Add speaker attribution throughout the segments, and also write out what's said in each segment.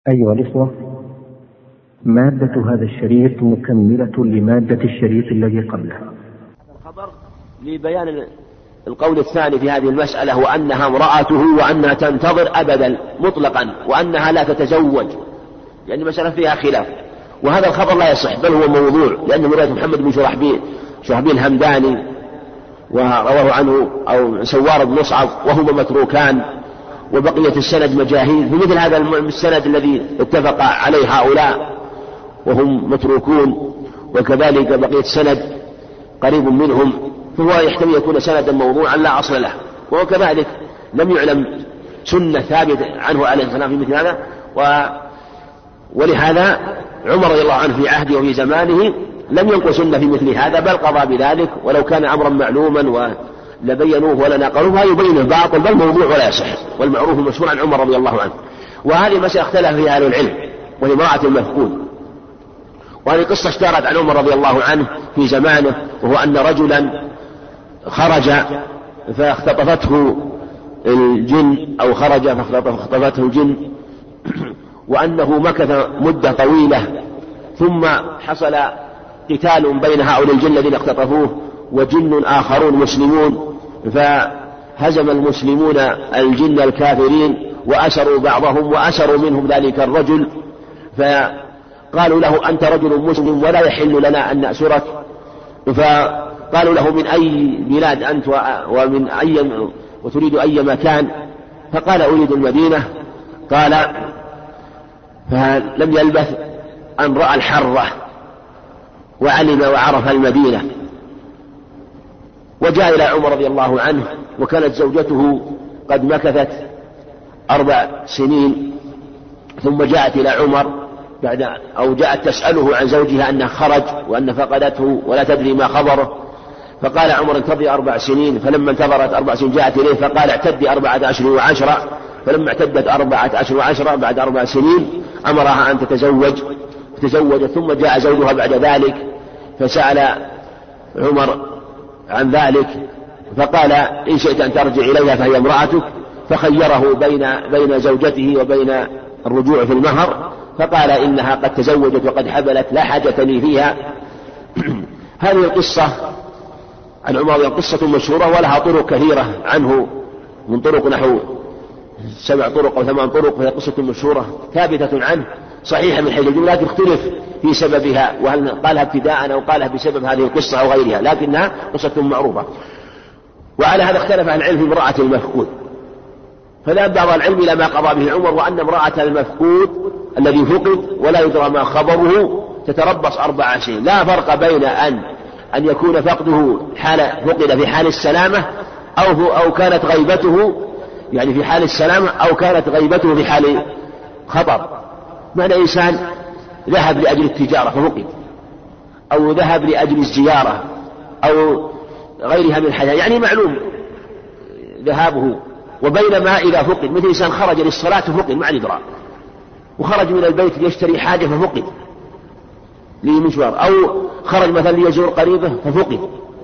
Speaker 1: أيها الإخوة، مادة هذا الشريط مكملة لمادة الشريط الذي قبله.
Speaker 2: الخبر لبيان القول الثاني في هذه المسألة، وأنها امرأته وأنها تنتظر أبدا مطلقا وأنها لا تتزوج، يعني مسألة فيها خلاف. وهذا الخبر لا يصح بل هو موضوع، لأنه رواية محمد بن شرحبيل الهمداني ورواه عنه أو سوار بن مصعب وهما متروكان، وبقية السند مجاهيل بمثل هذا السند الذي اتفق عليه هؤلاء وهم متروكون، وكذلك بقية السند قريب منهم، فهو يحتمل يكون سندا موضوعا لا أصل له. وكذلك لم يعلم سنة ثابتة عنه عليه السلام في مثل هذا، ولهذا عمر رضي الله عنه في عهده وفي زمانه لم ينقل سنة في مثل هذا، بل قضى بذلك، ولو كان أمرا معلوما لبينوه ولا نقلوه، فيبينه باطل بل موضوع ولا يصح، والمعروف المشهور عن عمر رضي الله عنه. وهذه مسألة اختلف فيها أهل العلم، وهي امرأة المفقود. وهذه قصة اشتهرت عن عمر رضي الله عنه في زمانه، وهو أن رجلا خرج فاختطفته الجن، أو خرج فاختطفته الجن، وأنه مكث مدة طويلة، ثم حصل قتال بين هؤلاء الجن الذين اختطفوه وجن آخرون مسلمون، فهزم المسلمون الجن الكافرين وأسروا بعضهم وأسروا منهم ذلك الرجل، فقالوا له: أنت رجل مسلم ولا يحل لنا أن نأسرك. فقالوا له: من أي بلاد أنت ومن أي وتريد أي مكان؟ فقال: أريد المدينة. قال: فلم يلبث أن رأى الحرة وعلم وعرف المدينة، وجاء إلى عمر رضي الله عنه، وكانت زوجته قد مكثت 4 سنين، ثم جاءت إلى عمر جاءت تسأله عن زوجها أنه خرج وأن فقدته ولا تدري ما خبره. فقال عمر: انتظري 4 سنين. فلما انتظرت 4 سنين جاءت إليه فقال: اعتدي 4 أشهر و10. فلما اعتدت 4 أشهر و10 بعد 4 سنين أمرها أن تتزوج، فتزوجت. ثم جاء زوجها بعد ذلك فسأل عمر عن ذلك، فقال: إن شئت أن ترجع إليها فهي امرأتك. فخيره بين زوجته وبين الرجوع في المهر، فقال: إنها قد تزوجت وقد حبلت لا حاجة لي فيها. هذه القصة عن عمر قصة مشهورة ولها طرق كثيرة عنه، من طرق نحو 7 طرق أو 8 طرق، فهي قصة مشهورة ثابتة عنه صحيحة من حيث الجملة، لكن اختلف في سببها، وهل قالها ابتداء أو قالها بسبب هذه القصة أو غيرها، لكنها قصة معروفة. وعلى هذا اختلف عن العلم في امرأة المفقود، فذهب بعض العلم إلى ما قضى به عمر، وأن امرأة المفقود الذي فقد ولا يدرى ما خبره تتربص 4 سنين، لا فرق بين أن يكون فقده فقد في حال السلامة أو كانت غيبته يعني في حال السلامة، أو كانت غيبته في حال خطر. معنى إنسان ذهب لأجل التجارة ففقد، أو ذهب لأجل الزيارة أو غيرها من الحياة، يعني معلوم ذهابه. وبينما إذا فقد مثل إنسان خرج للصلاة ففقد مع الإدراك، وخرج من البيت ليشتري حاجة ففقد لمشوار، أو خرج مثلا ليزور قريبه ففقد،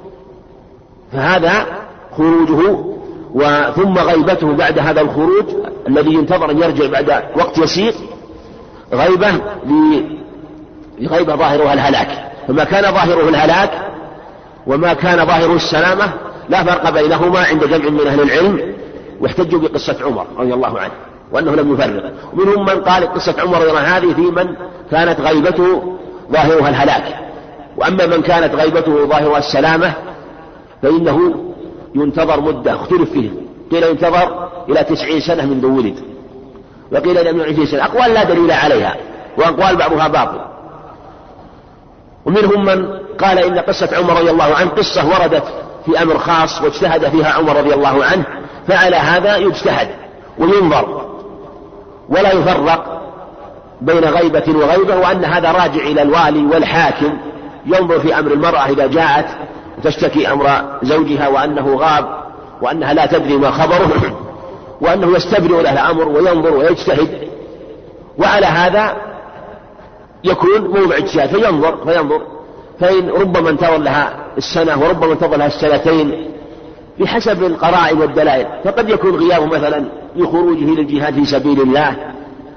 Speaker 2: فهذا خروجه ثم غيبته بعد هذا الخروج الذي ينتظر أن يرجع بعد وقت يسير، غيبة لغيبة ظاهرها الهلاك. فما كان ظاهره الهلاك وما كان ظاهره السلامة لا فرق بينهما عند جمع من أهل العلم، واحتجوا بقصة عمر رضي الله عنه وأنه لم يفرق. ومنهم من قال قصة عمر رضي الله عنه هذه في من كانت غيبته ظاهرها الهلاك، وأما من كانت غيبته ظاهرها السلامة فإنه ينتظر مدة اختلف فيه، قيل ينتظر إلى 90 سنة منذ ولد، وقيل إلى 120 سنة، أقوال لا دليل عليها، وأقوال بعضها باطل. ومنهم من قال إن قصة عمر رضي الله عنه قصة وردت في أمر خاص واجتهد فيها عمر رضي الله عنه، فعلى هذا يجتهد وينظر ولا يفرق بين غيبة وغيبة، وأن هذا راجع إلى الوالي والحاكم، ينظر في أمر المرأة إذا جاءت تشتكي أمر زوجها وأنه غاب وأنها لا تدري ما خبره، وأنه يستبرئ لها الأمر وينظر ويجتهد، وعلى هذا يكون موضع اجتهاد فينظر فإن ربما انتظر لها السنة وربما انتظر لها السنتين بحسب القرائن والدلائل، فقد يكون غيابه مثلا لخروجه للجهاد في سبيل الله،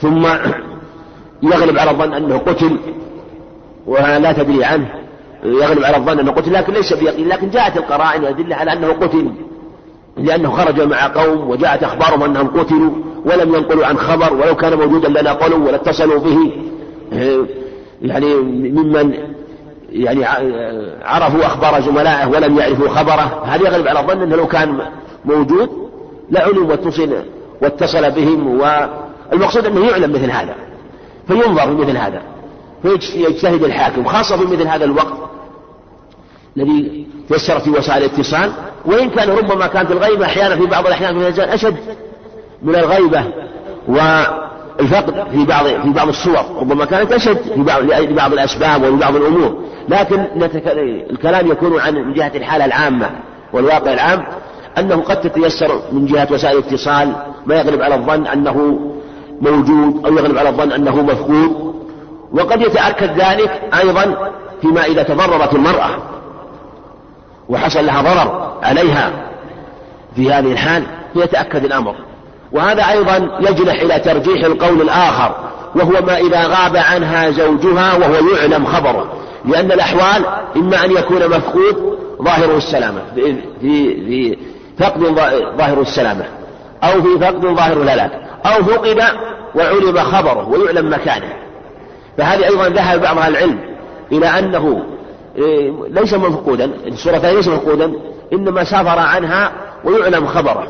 Speaker 2: ثم يغلب على الظن أنه قتل ولا تدري عنه، يغلب على الظن أنه قتل لكن ليس بيقين، لكن جاءت القرائن والأدلة على أنه قتل، لأنه خرج مع قوم وجاءت أخبارهم أنهم قتلوا ولم ينقلوا عن خبر، ولو كان موجودا لنقلوا ولا اتصلوا به، يعني ممن يعني عرفوا أخبار زملائه ولم يعرفوا خبره. هذا يغلب على الظن أنه لو كان موجود لعلم واتصل بهم، والمقصود أنه يعلم مثل هذا فينظر في مثل هذا، فيجتهد الحاكم خاصة في مثل هذا الوقت الذي تيسرت في وسائل الاتصال، وإن كان ربما كانت الغيبة أحيانا في بعض الأحيان في الرجال أشد من الغيبة والفقد في بعض الصور، ربما كانت أشد في بعض الأسباب وفي بعض الأمور، لكن الكلام يكون من جهة الحالة العامة والواقع العام، أنه قد تتيسر من جهة وسائل الاتصال ما يغلب على الظن أنه موجود أو يغلب على الظن أنه مفقود. وقد يتأكد ذلك أيضا فيما إذا تضررت المرأة وحصل لها ضرر عليها في هذه الحال يتأكد الأمر. وهذا أيضا يجنح إلى ترجيح القول الآخر، وهو ما إذا غاب عنها زوجها وهو يعلم خبره، لأن الأحوال إما أن يكون مفقود ظاهره السلامة في فقد ظاهر السلامة، أو في فقد ظاهر الهلاك، أو فقد وعلم خبره ويعلم مكانه. فهذه أيضا ذهب بعض أهل العلم إلى أنه ليس مفقودا، الصورتين ليس مفقودا، إنما سافر عنها ويعلم خبره.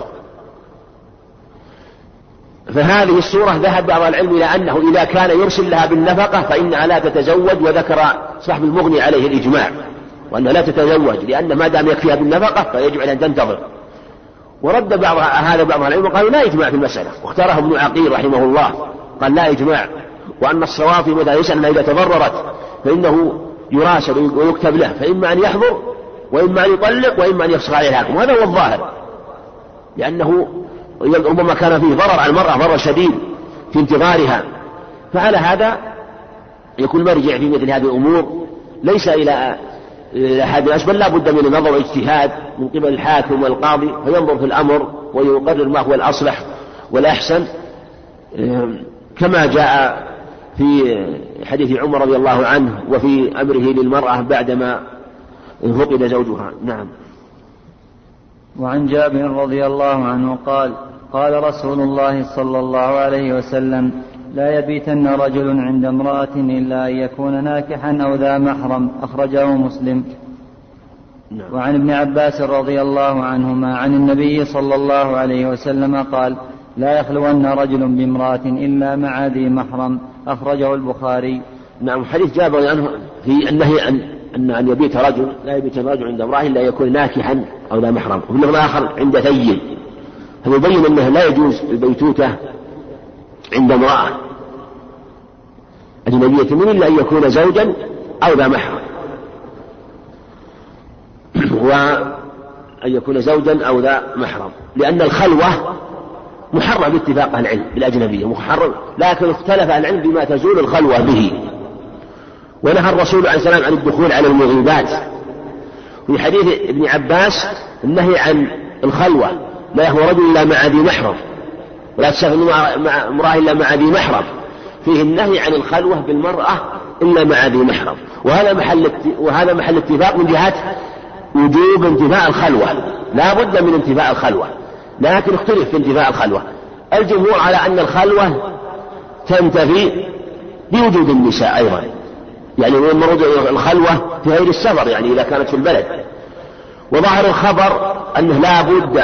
Speaker 2: فهذه الصورة ذهب بعض العلم إلى أنه إذا كان يرسل لها بالنفقة فإنها لا تتزوج، وذكر صاحب المغني عليه الإجماع وأنها لا تتزوج، لأن ما دام يكفيها بالنفقة فيجب عليها أن تنتظر. ورد بعض أهل العلم وقالوا لا إجماع في المسألة، واختاره ابن عقيل رحمه الله قال لا إجماع، وأن الصواب مثلا يسأل أنها إذا تضررت فإنه يراسل ويكتب له، فإما أن يحضر وإما أن يطلق وإما أن يفسخ عليه الحاكم، وهذا هو الظاهر، لأنه ربما كان فيه ضرر على المرأة ضرر شديد في انتظارها. فعلى هذا يكون مرجع في مثل هذه الأمور ليس إلى أحد الناس، بل لا بد من النظر واجتهاد من قبل الحاكم والقاضي، فينظر في الأمر ويقرر ما هو الأصلح والأحسن، كما جاء في حديث عمر رضي الله عنه وفي أمره للمرأة بعدما فقد زوجها. نعم.
Speaker 3: وعن جابر رضي الله عنه قال قال رسول الله صلى الله عليه وسلم لا يبيتن رجل عند امرأة إلا أن يكون ناكحا أو ذا محرم، أخرجه مسلم. وعن ابن عباس رضي الله عنهما عن النبي صلى الله عليه وسلم قال لا يخلون رجل بامرأة إلا مع ذي محرم، أخرجه البخاري.
Speaker 2: نعم. حديث جابر عنه في النهي أن يبيت رجل، لا يبيت رجل عند امرأة إلا يكون ناكحا أو ذا محرم، وفي اللفظ الآخر عند ثيب، فيبين أنه لا يجوز البيتوتة عند امرأة أجنبية منه إلا أن يكون زوجا أو ذا محرم، وأن يكون زوجا أو ذا محرم، لأن الخلوة محرم باتفاق أهل العلم بالأجنبية محرم، لكن اختلف أهل العلم بما تزول الخلوة به. ونهى الرسول عليه السلام عن الدخول على المغيبات، في حديث ابن عباس النهي عن الخلوة لا يخلو رجل إلا مع ذي محرم، ولا تسافر مع امرأة إلا مع ذي محرم، فيه النهي عن الخلوة بالمرأة إلا مع ذي محرم. وهذا محل اتفاق من جهة وجوب انتفاء الخلوة، لا بد من انتفاء الخلوة، لكن اختلف في انتفاء الخلوة. الجمهور على أن الخلوة تنتفي بوجود النساء أيضا، يعني مرض الخلوة في غير السفر، يعني إذا كانت في البلد. وظاهر الخبر أنه لا بد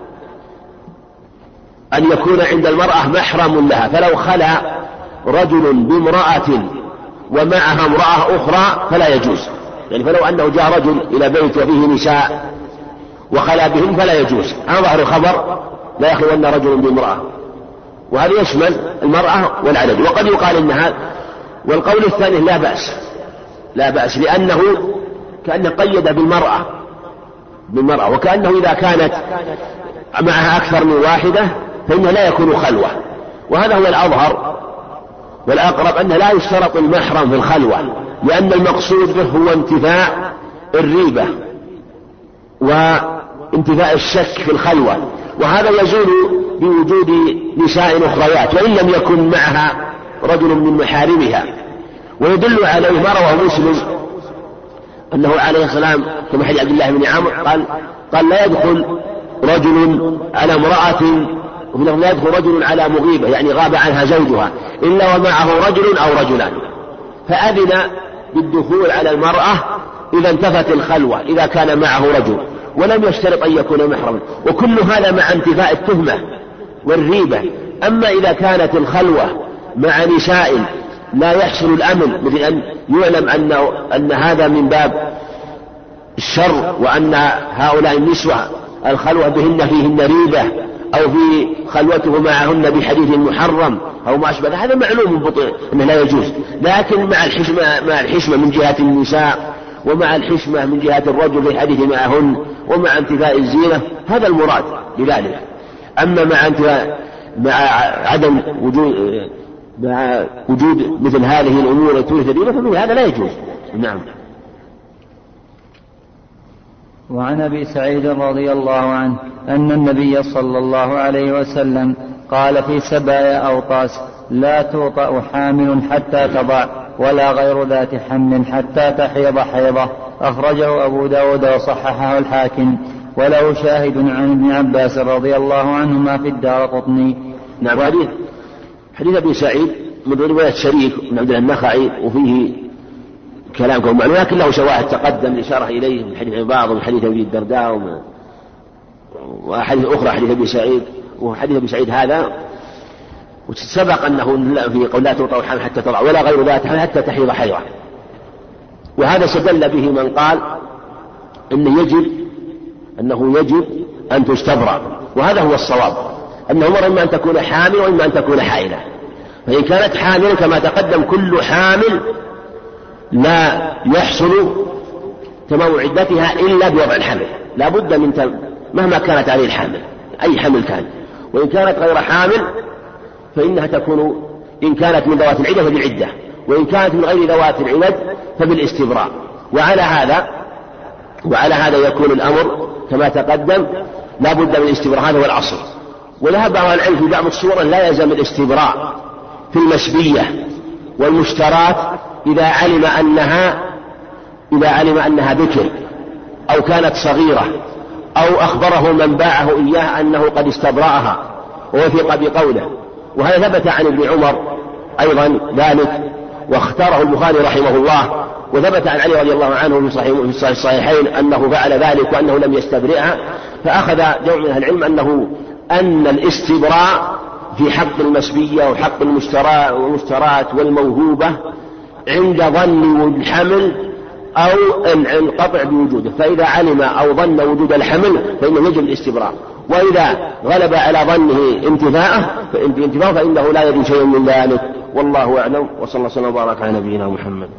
Speaker 2: أن يكون عند المرأة محرم لها، فلو خلا رجل بامرأة ومعها امرأة أخرى فلا يجوز، يعني فلو أنه جاء رجل إلى بيت وفيه نساء وخلا بهم فلا يجوز. هذا ظاهر الخبر لا يخلو أن رجل بامرأة، وهذا يشمل المرأة والعدد. وقد يقال إنها، والقول الثاني لا بأس لأنه كأنه قيد بالمرأة، وكأنه إذا كانت معها أكثر من واحدة فإنه لا يكون خلوة، وهذا هو الأظهر والأقرب أنه لا يشترط المحرم في الخلوة، لأن المقصود به هو انتفاء الريبة وانتفاء الشك في الخلوة، وهذا يزول بوجود نساء أخريات وإن لم يكن معها رجل من محارمها. ويدل عليه ما رواه مسلم أنه عليه السلام كما حديث عبد الله بن عمرو قال لا يدخل رجل على امرأة، لا يدخل رجل على مغيبة يعني غاب عنها زوجها إلا ومعه رجل أو رجلان، فأذن بالدخول على المرأة إذا انتفت الخلوة إذا كان معه رجل، ولم يشترط أن يكون محرما، وكل هذا مع انتفاء التهمة والريبة. أما إذا كانت الخلوة مع نساء لا يحصل الأمن، مثل أن يعلم أن هذا من باب الشر وأن هؤلاء النسوة الخلوة بهن فيهن ريبة أو في خلوته معهن بحديث محرم أو ما أشبه، هذا معلوم بطء أنه لا يجوز، لكن مع الحشمة من جهة النساء ومع الحشمة من جهة الرجل في الحديث معهن ومع انتفاء الزينة، هذا المراد بذلك. أما مع عدم وجود مثل هذه الأمور تورث الريبة فمن هذا لا يجوز. نعم.
Speaker 3: وعن أبي سعيد رضي الله عنه أن النبي صلى الله عليه وسلم قال في سبايا أوطاس: لا توطأ حامل حتى تضع ولا غير ذات حمل حتى تحيض حيضة. أخرجه أبو داود وصححه الحاكم، وله شاهد عن ابن عباس رضي الله عنهما في الدارقطني.
Speaker 2: نعم. حديث أبي سعيد من رواية شريك بن عبد النخعي وفيه كلام كما معلوم، لكن له شواهد تقدم الإشارة إليه من حديث بعض ومن حديث أبي الدرداء وحديث أخرى حديث أبي سعيد. وحديث أبي سعيد هذا وسبق أنه في قول لا توطأ حامل حتى تضع ولا غير ذات حمل حتى تحيض حيضة، وهذا استدل به من قال أنه يجب أن تستبرأ، وهذا هو الصواب، أنه أمر إما أن تكون حامل وإما أن تكون حائلة. فإن كانت حامل كما تقدم كل حامل لا يحصل تمام عدتها إلا بوضع الحمل، لا بد من مهما كانت عليه الحامل أي حمل كان. وإن كانت غير حامل فإنها تكون إن كانت من ذوات العدة فبالعدة، وإن كانت من غير ذوات العدد فبالاستبراء. وعلى هذا يكون الأمر كما تقدم لا بد من الاستبراء، هذا هو الأصل. وذهب بعض العلم في بعض الصور لا يلزم الاستبراء في المسبية والمشترات إذا علم أنها بكر أو كانت صغيرة أو أخبره من باعه إياه أنه قد استبرأها ووثق بقوله. وهذا ثبت عن ابن عمر أيضا ذلك، واختاره البخاري رحمه الله، وثبت عن علي رضي الله عنه في الصحيحين أنه فعل ذلك وأنه لم يستبرئها. فأخذ جمع من أهل العلم أن الاستبراء في حق المسبية وحق المشترات والموهوبة عند ظن الحمل أو القطع بوجوده، فإذا علم أو ظن وجود الحمل فإنه يجب الاستبراء، وإذا غلب على ظنه انتفاءه فإنه لا يجب شيء من ذلك. والله أعلم، وصلى الله وسلم وبارك على نبينا محمد.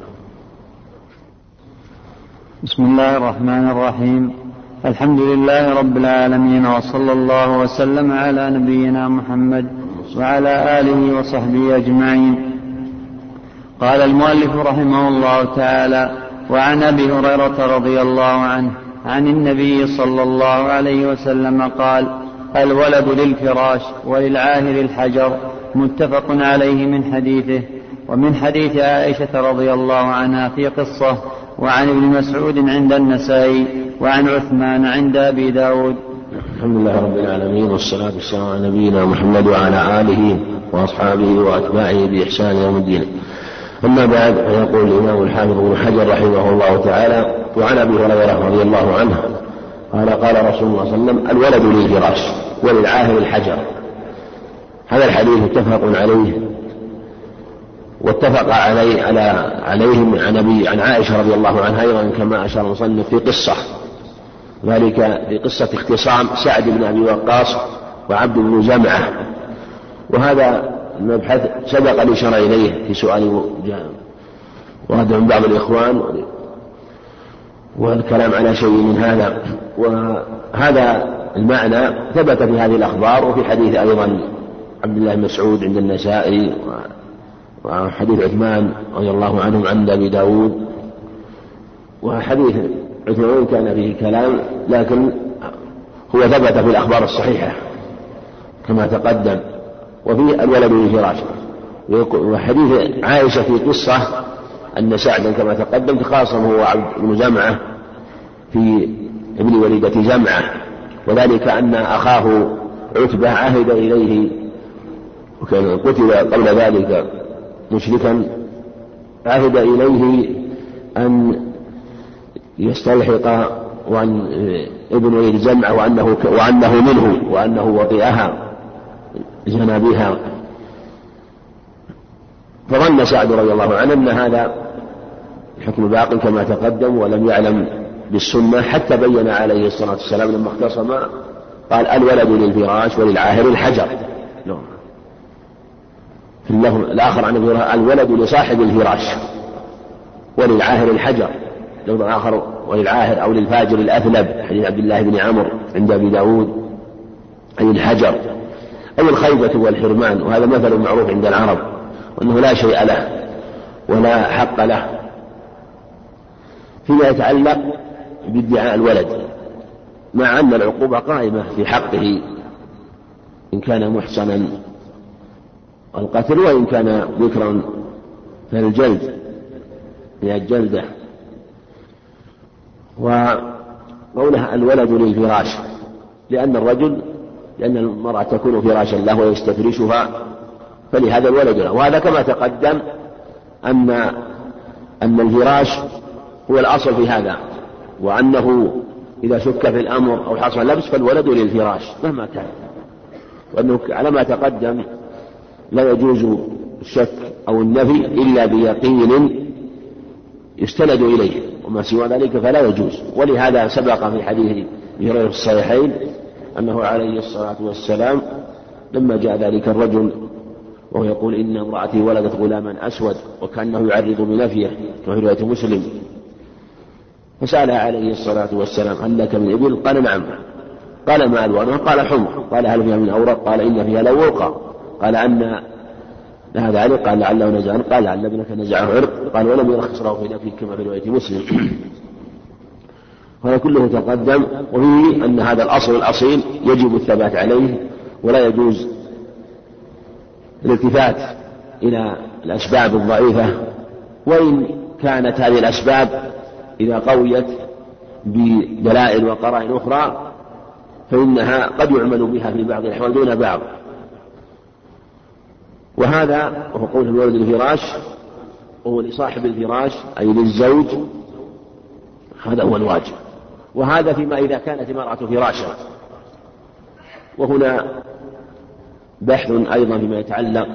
Speaker 3: بسم الله الرحمن الرحيم. الحمد لله رب العالمين، وصلى الله وسلم على نبينا محمد وعلى آله وصحبه أجمعين. قال المؤلف رحمه الله تعالى: وعن أبي هريرة رضي الله عنه عن النبي صلى الله عليه وسلم قال: الولد للفراش وللعاهر الحجر، متفق عليه من حديثه. ومن حديث عائشة رضي الله عنها في قصة، وعن ابن مسعود عند النسائي، وعن عثمان عند أبي داود.
Speaker 2: الحمد لله رب العالمين، والصلاة والسلام على نبينا محمد وعلى آله وأصحابه وأتباعه بإحسان يوم الدين. أما بعد، فيقول الإمام الحافظ ابن حجر رحمه الله تعالى: وعن أبي هريرة رضي الله عنه قال رسول الله صلى الله عليه وسلم: الولد للفراش وللعاهر الحجر. هذا الحديث متفق عليه، واتفق عليه عن عائشة رضي الله عنها أيضا كما أشار المصنف في قصة، ذلك في قصة اختصام سعد بن أبي وقاص وعبد بن زمعة. وهذا المبحث سبق الإشارة إليه في سؤال ورد من بعض الإخوان والكلام على شيء من هذا. وهذا المعنى ثبت في هذه الأخبار، وفي حديث أيضا عبد الله بن مسعود عند النسائي، وحديث عثمان رضي الله عنهم عند أبي داود. وحديث عثمان كان فيه كلام، لكن هو ثبت في الأخبار الصحيحة كما تقدم، وفيه الولد للفراش. وحديث عائشة في قصة أن سعدا كما تقدم تخاصم هو عبد بن جمعة في ابن وليدة جمعة، وذلك أن أخاه عتبة عهد إليه وكان قتل قبل ذلك مشركا، عهد إليه أن يستلحق وأن ابن وليد جمعة وأنه منه وأنه وطئها جنى بها، فظن سعد رضي الله عنه أن هذا الحكم باق كما تقدم، ولم يعلم بالسنة حتى بين عليه الصلاة والسلام لما اختصم قال الولد للفراش وللعاهر الحجر. في اللفظ الآخر عن الولد لصاحب الفراش وللعاهر الحجر، لفظ آخر وللعاهر أو للفاجر الأثلب حديث عبد الله بن عمرو عند أبي داود، أي الحجر أو الخيبة والحرمان، وهذا مثل معروف عند العرب وأنه لا شيء له ولا حق له. فيما يتعلق بادعاء الولد، مع أن العقوبة قائمة في حقه إن كان محصنا القتل، وإن كان ذكرا فالجلد هي الجلدة. وقولها الولد للفراش لأن المرأة تكون فراشا له ويستفرشها، فلهذا الولد له. وهذا كما تقدم أن الفراش هو الأصل في هذا، وأنه إذا شك في الأمر أو حصل لبس فالولد للفراش مهما كان، وأنه على ما تقدم لا يجوز الشك أو النفي إلا بيقين يستند إليه، وما سوى ذلك فلا يجوز. ولهذا سبق في حديث هريرة في الصحيحين أنه عليه الصلاة والسلام لما جاء ذلك الرجل وهو يقول إن امرأتي ولدت غلاما أسود وكأنه يعرض بنفيه في رواية مسلم، فسألها عليه الصلاة والسلام هل لك من إبل؟ قال نعم. قال ما ألوانها؟ قال حمر. قال هل فيها من أورق؟ قال إن فيها لورقا. قال أن لها ذلك؟ قال لعله نزعا. قال لعل ابنك نزعه عرق. قال ولم يرخص له في نفيه كما في رواية مسلم. هذا كله تقدم، وفيه أن هذا الأصل الأصيل يجب الثبات عليه، ولا يجوز الالتفات إلى الأسباب الضعيفة، وإن كانت هذه الأسباب إذا قويت بدلائل وقرائن أخرى فإنها قد يعمل بها في بعض الأحوال دون بعض. وهذا وهو قول الولد للفراش وهو لصاحب الفراش أي للزوج، هذا هو الواجب. وهذا فيما إذا كانت المرأة فراشا. وهنا بحث أيضا فيما يتعلق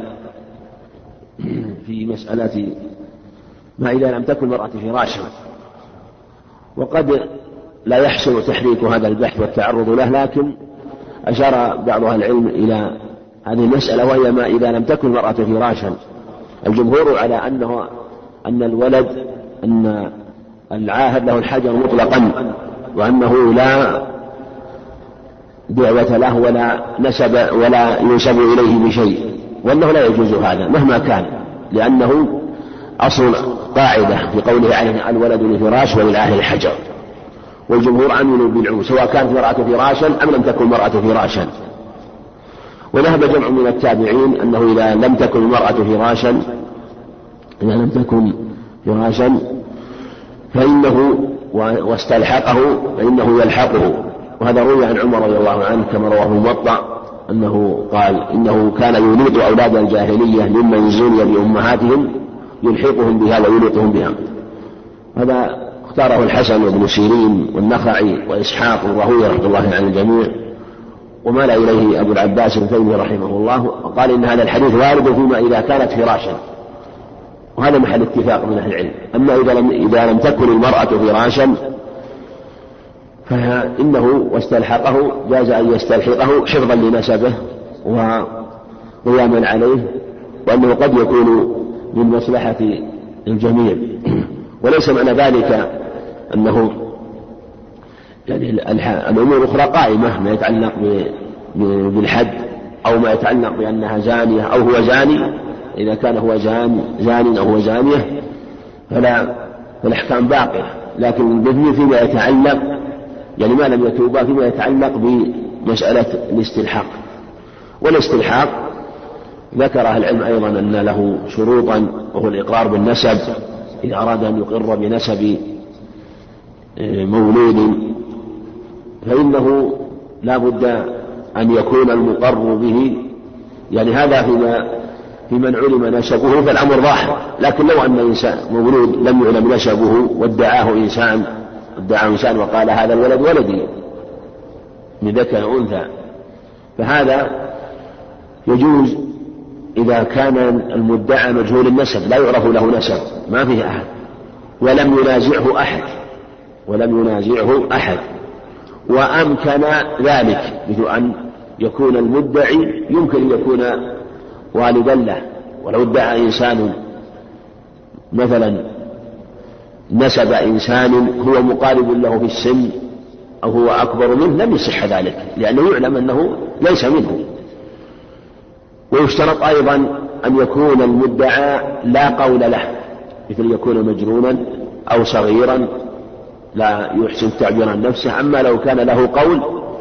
Speaker 2: في مسألة ما إذا لم تكن المرأة فراشا، وقد لا يحسن تحريك هذا البحث والتعرض له، لكن أشار بعض أهل العلم إلى هذه المسألة، وهي ما إذا لم تكن المرأة فراشا. الجمهور على أن الولد أن العاهد له الحجر مطلقا، وأنه لا دعوة له ولا نسب ولا ينسب إليه بشيء، وأنه لا يجوز هذا مهما كان، لأنه أصل قاعدة في قوله عليه الولد للفراش وللعاهد الحجر. والجمهور عملوا بالعموم سواء كانت المرأة فراشا أم لم تكن المرأة فراشا. وذهب جمع من التابعين أنه إذا لم تكن المرأة فراشا فإنه واستلحقه فإنه يلحقه. وهذا روي عن عمر رضي الله عنه كما رواه الموطأ أنه قال إنه كان يليط أولاد الجاهلية ممن زني بأمهاتهم يلحقهم بها ويليطهم بها. هذا اختاره الحسن وابن سيرين والنخعي وإسحاق الراهوي رحمه الله عن الجميع، ومال إليه أبو العباس التيمي رحمه الله، وقال إن هذا الحديث وارد فيما إذا كانت فراشا، وهذا محل اتفاق من أهل العلم. أما إذا لم تكن المرأة فراشا فإنه واستلحقه جاز أن يستلحقه حفظا لنسبه وقياما عليه، وأنه قد يكون من مصلحة الجميع. وليس معنى ذلك أنه يعني الأمور الأخرى قائمة، ما يتعلق بالحد أو ما يتعلق بأنها زانية أو هو زاني. إذا كان هو زان أو هو زانية فالأحكام باقية، لكن البذل فيما يتعلق يعني ما لم يتوبا فيما يتعلق بمسألة الاستلحاق. والاستلحاق ذكر أهل العلم أيضا أن له شروطا، وهو الإقرار بالنسب إذا أراد أن يقر بنسب مولود فإنه لا بد أن يكون المقر به، يعني هذا في من علم نسبه فالأمر ظاهر. لكن لو أن إنسان مولود لم يعلم نسبه وادعاه إنسان وقال هذا الولد ولدي من ذكر أو أنثى، فهذا يجوز إذا كان المدعى مجهول النسب لا يعرف له نسب، ما فيه أحد ولم ينازعه أحد وأمكن ذلك، مثل أن يكون المدعي يمكن أن يكون والدا له، ولو ادعى إنسان مثلا نسب إنسان هو مقارب له في السن أو هو أكبر منه لم يصح ذلك، لأنه يعلم أنه ليس منه. ويشترط أيضا أن يكون المدعى لا قول له، مثل يكون مجنونا أو صغيرا لا يحسن التعبير عن نفسه. أما لو كان له قول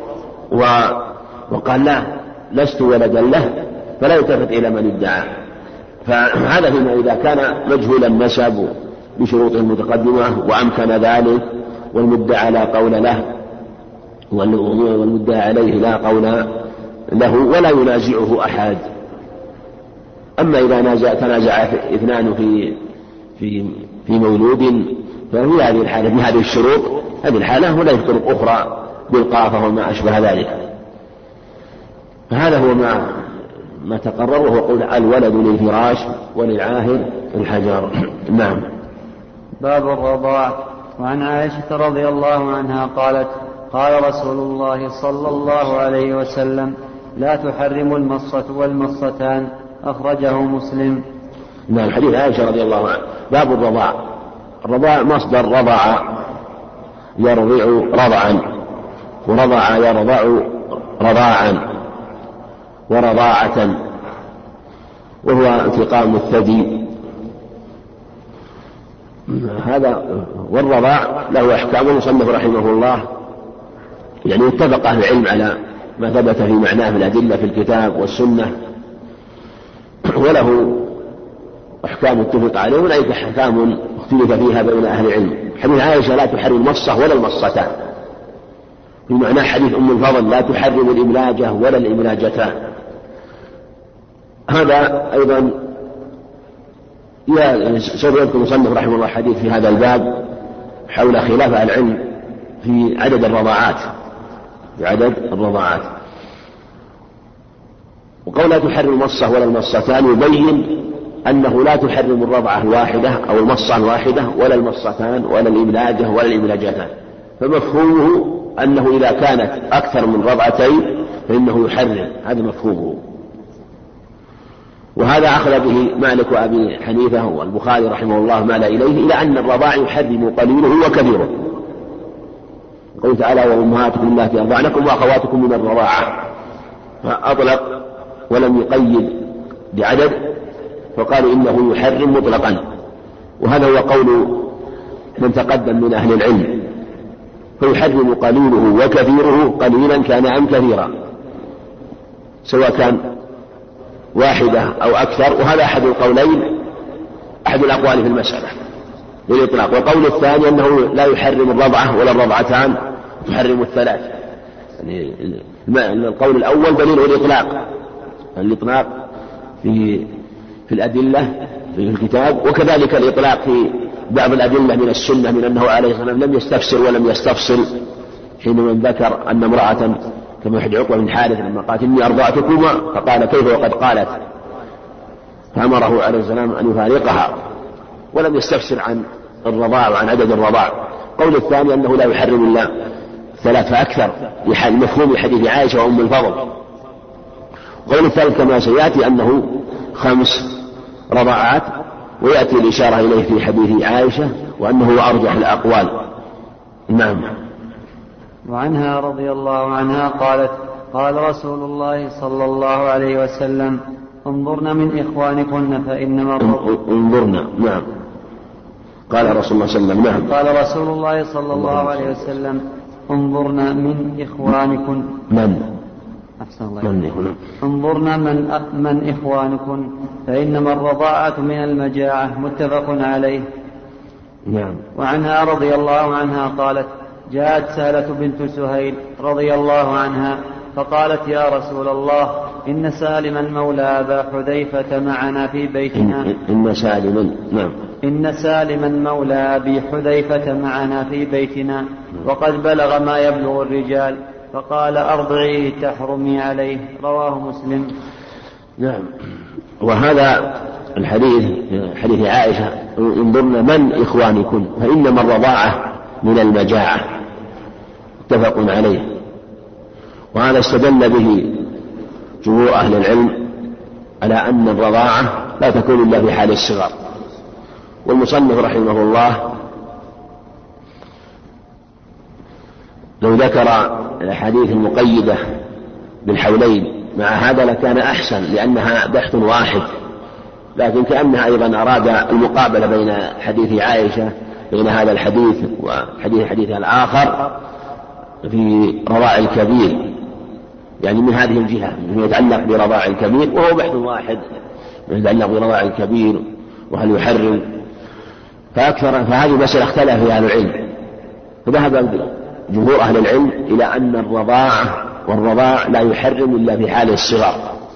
Speaker 2: وقال لا لست ولدا له فلا يلتفت إلى من ادعى. فهذا فيما إذا كان مجهول النسب بشروطه المتقدمة وأمكن ذلك والمدعى لا قول له والمدعى عليه لا قول له ولا ينازعه أحد. أما إذا تنازع اثنان في مولود ففي هذه الحالة بهذه الشروط هذه الحالة هناك طرق أخرى بالقافة وما أشبه ذلك. فهذا هو ما تقرر، وهو قول الولد للفراش وللعاهر الحجر. نعم.
Speaker 3: باب الرضاع. وعن عائشة رضي الله عنها قالت قال رسول الله صلى الله عليه وسلم لا تحرم المصة والمصتان، أخرجه مسلم.
Speaker 2: نعم. حديث عائشة رضي الله عنها. باب الرضاع. الرضاع مصدر رضع يرضع رضعا، ورضع يرضع رضاعا ورضاعة، وهو التقام الثدي. هذا والرضاع له أحكام. المصنف رحمه الله يعني اتفق أهل العلم على ما ثبت في معناه من الأدلة في الكتاب والسنة، وله أحكام اتفق عليه وهناك أحكام اختلف فيها بين أهل العلم. حديث عائشة لا تحرم المصة ولا المصتان، في معناه حديث أم الفضل لا تحرم الإملاجة ولا الإملاجتان. هذا أيضا سوف يذكر المصنف رحمه الله حديث في هذا الباب حول خلاف العلم في عدد الرضاعات. وقول لا تحرم المصة ولا المصتان يبين أنه لا تحرم الرضعة الواحدة أو المصة الواحدة ولا المصتان ولا الإملاجة ولا الإملاجتان، فمفهومه أنه إذا كانت أكثر من رضعتين فإنه يحرم، هذا مفهومه. وهذا أخذ به مالك وأبي حنيفة والبخاري رحمه الله مال إليه، إلى أن الرضاع يحرم قليله وكثيره. قال تعالى وأمهاتكم اللاتي أرضعنكم وأخواتكم من الرضاعة، فأطلق ولم يقيد بعدد، فقالوا إنه يحرم مطلقا. وهذا هو قول من تقدم من أهل العلم، فيحرم قليله وكثيره، قليلا كان أم كثيرا، سواء كان واحدة أو أكثر. وهذا أحد القولين، أحد الأقوال في المسألة للإطلاق. والقول الثاني أنه لا يحرم الرضعة ولا الرضعتان، يحرم الثلاث. يعني القول الأول دليله الإطلاق في الأدلة في الكتاب، وكذلك الإطلاق في بعض الأدلة من السنة من أنه عليه الصلاة والسلام لم يستفسر ولم يستفصل حينما ذكر أن امرأة كما يحدث عقبة بن حارث لما قالت إني أرضعتكما، فقال كيف وقد قالت، فأمره عليه السلام أن يفارقها، ولم يستفسر عن الرضاع وعن عدد الرضاع. قول الثاني أنه لا يحرم إلا ثلاث فأكثر مفهوم حديث عائشة وأم الفضل. قول الثالث كما سيأتي أنه 5 رضاعات، ويأتي الإشارة إليه في حديث عائشة وأنه أرجح الأقوال. نعم.
Speaker 3: وعنها رضي الله عنها قالت قال رسول الله صلى الله عليه وسلم انظرن من إخوانكن فإنما
Speaker 2: انظرن. نعم. قال رسول الله صلى الله عليه وسلم. نعم.
Speaker 3: قال رسول الله صلى الله عليه وسلم انظرن من إخوانكن.
Speaker 2: من
Speaker 3: أحسن الله. انظرنا من إخوانكم فإنما الرضاعة من المجاعة. متفق عليه.
Speaker 2: نعم.
Speaker 3: وعنها رضي الله عنها قالت: جاءت سهلة بنت سهيل رضي الله عنها فقالت: يا رسول الله إن سالما مولى أبا حذيفة معنا في بيتنا. إن سالما مولى أبي حذيفة معنا في بيتنا وقد بلغ ما يبلغ الرجال، فقال: أرضعيه تحرمي عليه. رواه مسلم.
Speaker 2: نعم. وهذا الحديث حديث عائشة: انظرن من إخوانكم فإنما الرضاعة من المجاعة. متفق عليه. وهذا استدل به جمهور أهل العلم على أن الرضاعة لا تكون إلا في حال الصغر. والمصنف رحمه الله لو ذكر الأحاديث المقيدة بالحولين مع هذا لكان أحسن، لأنها بحث واحد، لكن كأنها أيضا أراد المقابلة بين حديث عائشة بين هذا الحديث وحديثها الآخر في رضاع الكبير، يعني من هذه الجهة من يتعلق برضاع الكبير، وهو بحث واحد يتعلق برضاع الكبير وهل يحرم. فهذه مسألة اختلف في أهل العلم، فذهب جمهور أهل العلم إلى أن الرضاع لا يحرم إلا في حال الصغر.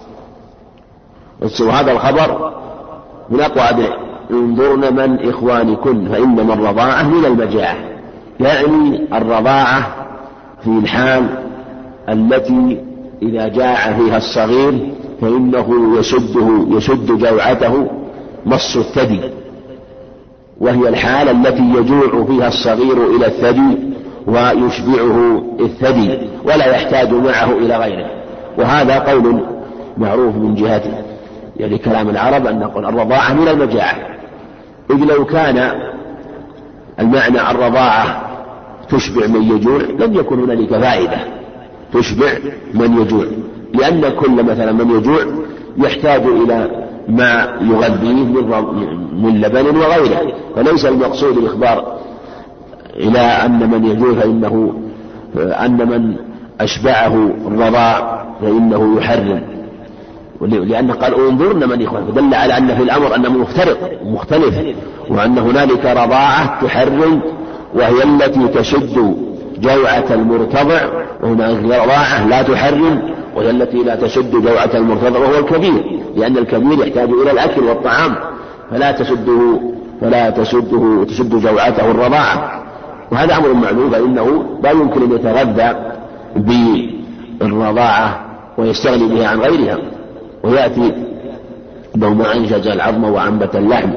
Speaker 2: وهذا الخبر من أقوى: انظرن من إخوانكن فإنما الرضاعة من المجاعة، يعني الرضاعة في الحال التي إذا جاع فيها الصغير فإنه يسد جوعته مص الثدي، وهي الحالة التي يجوع فيها الصغير إلى الثدي ويشبعه الثدي ولا يحتاج معه إلى غيره. وهذا قول معروف من جهة يعني كلام العرب أن نقول الرضاعة من المجاعة، إذ لو كان المعنى الرضاعة تشبع من يجوع لم يكن هنالك فائدة تشبع من يجوع، لأن كل مثلا من يجوع يحتاج إلى ما يغذيه من لبن وغيره، فليس المقصود الإخبار إلى أن من يجوع فإنه أن من أشبعه الرضاع فإنه يحرم، لأنه قال: انظرن من إخوان، فدل على أن في الأمر أنه مختلف، وأن هنالك رضاعة تحرم وهي التي تشد جوعة المرتضع، وهناك رضاعة لا تحرم وهي التي لا تشد جوعة المرتضع وهو الكبير، لأن الكبير يحتاج إلى الأكل والطعام فلا تسد جوعته الرضاعة. وهذا أمر معلوم، فإنه لا يمكن أن يتغذى بالرضاعة ويستغني بها عن غيرها، ويأتي ما أنجز العظم وأنبت اللحم.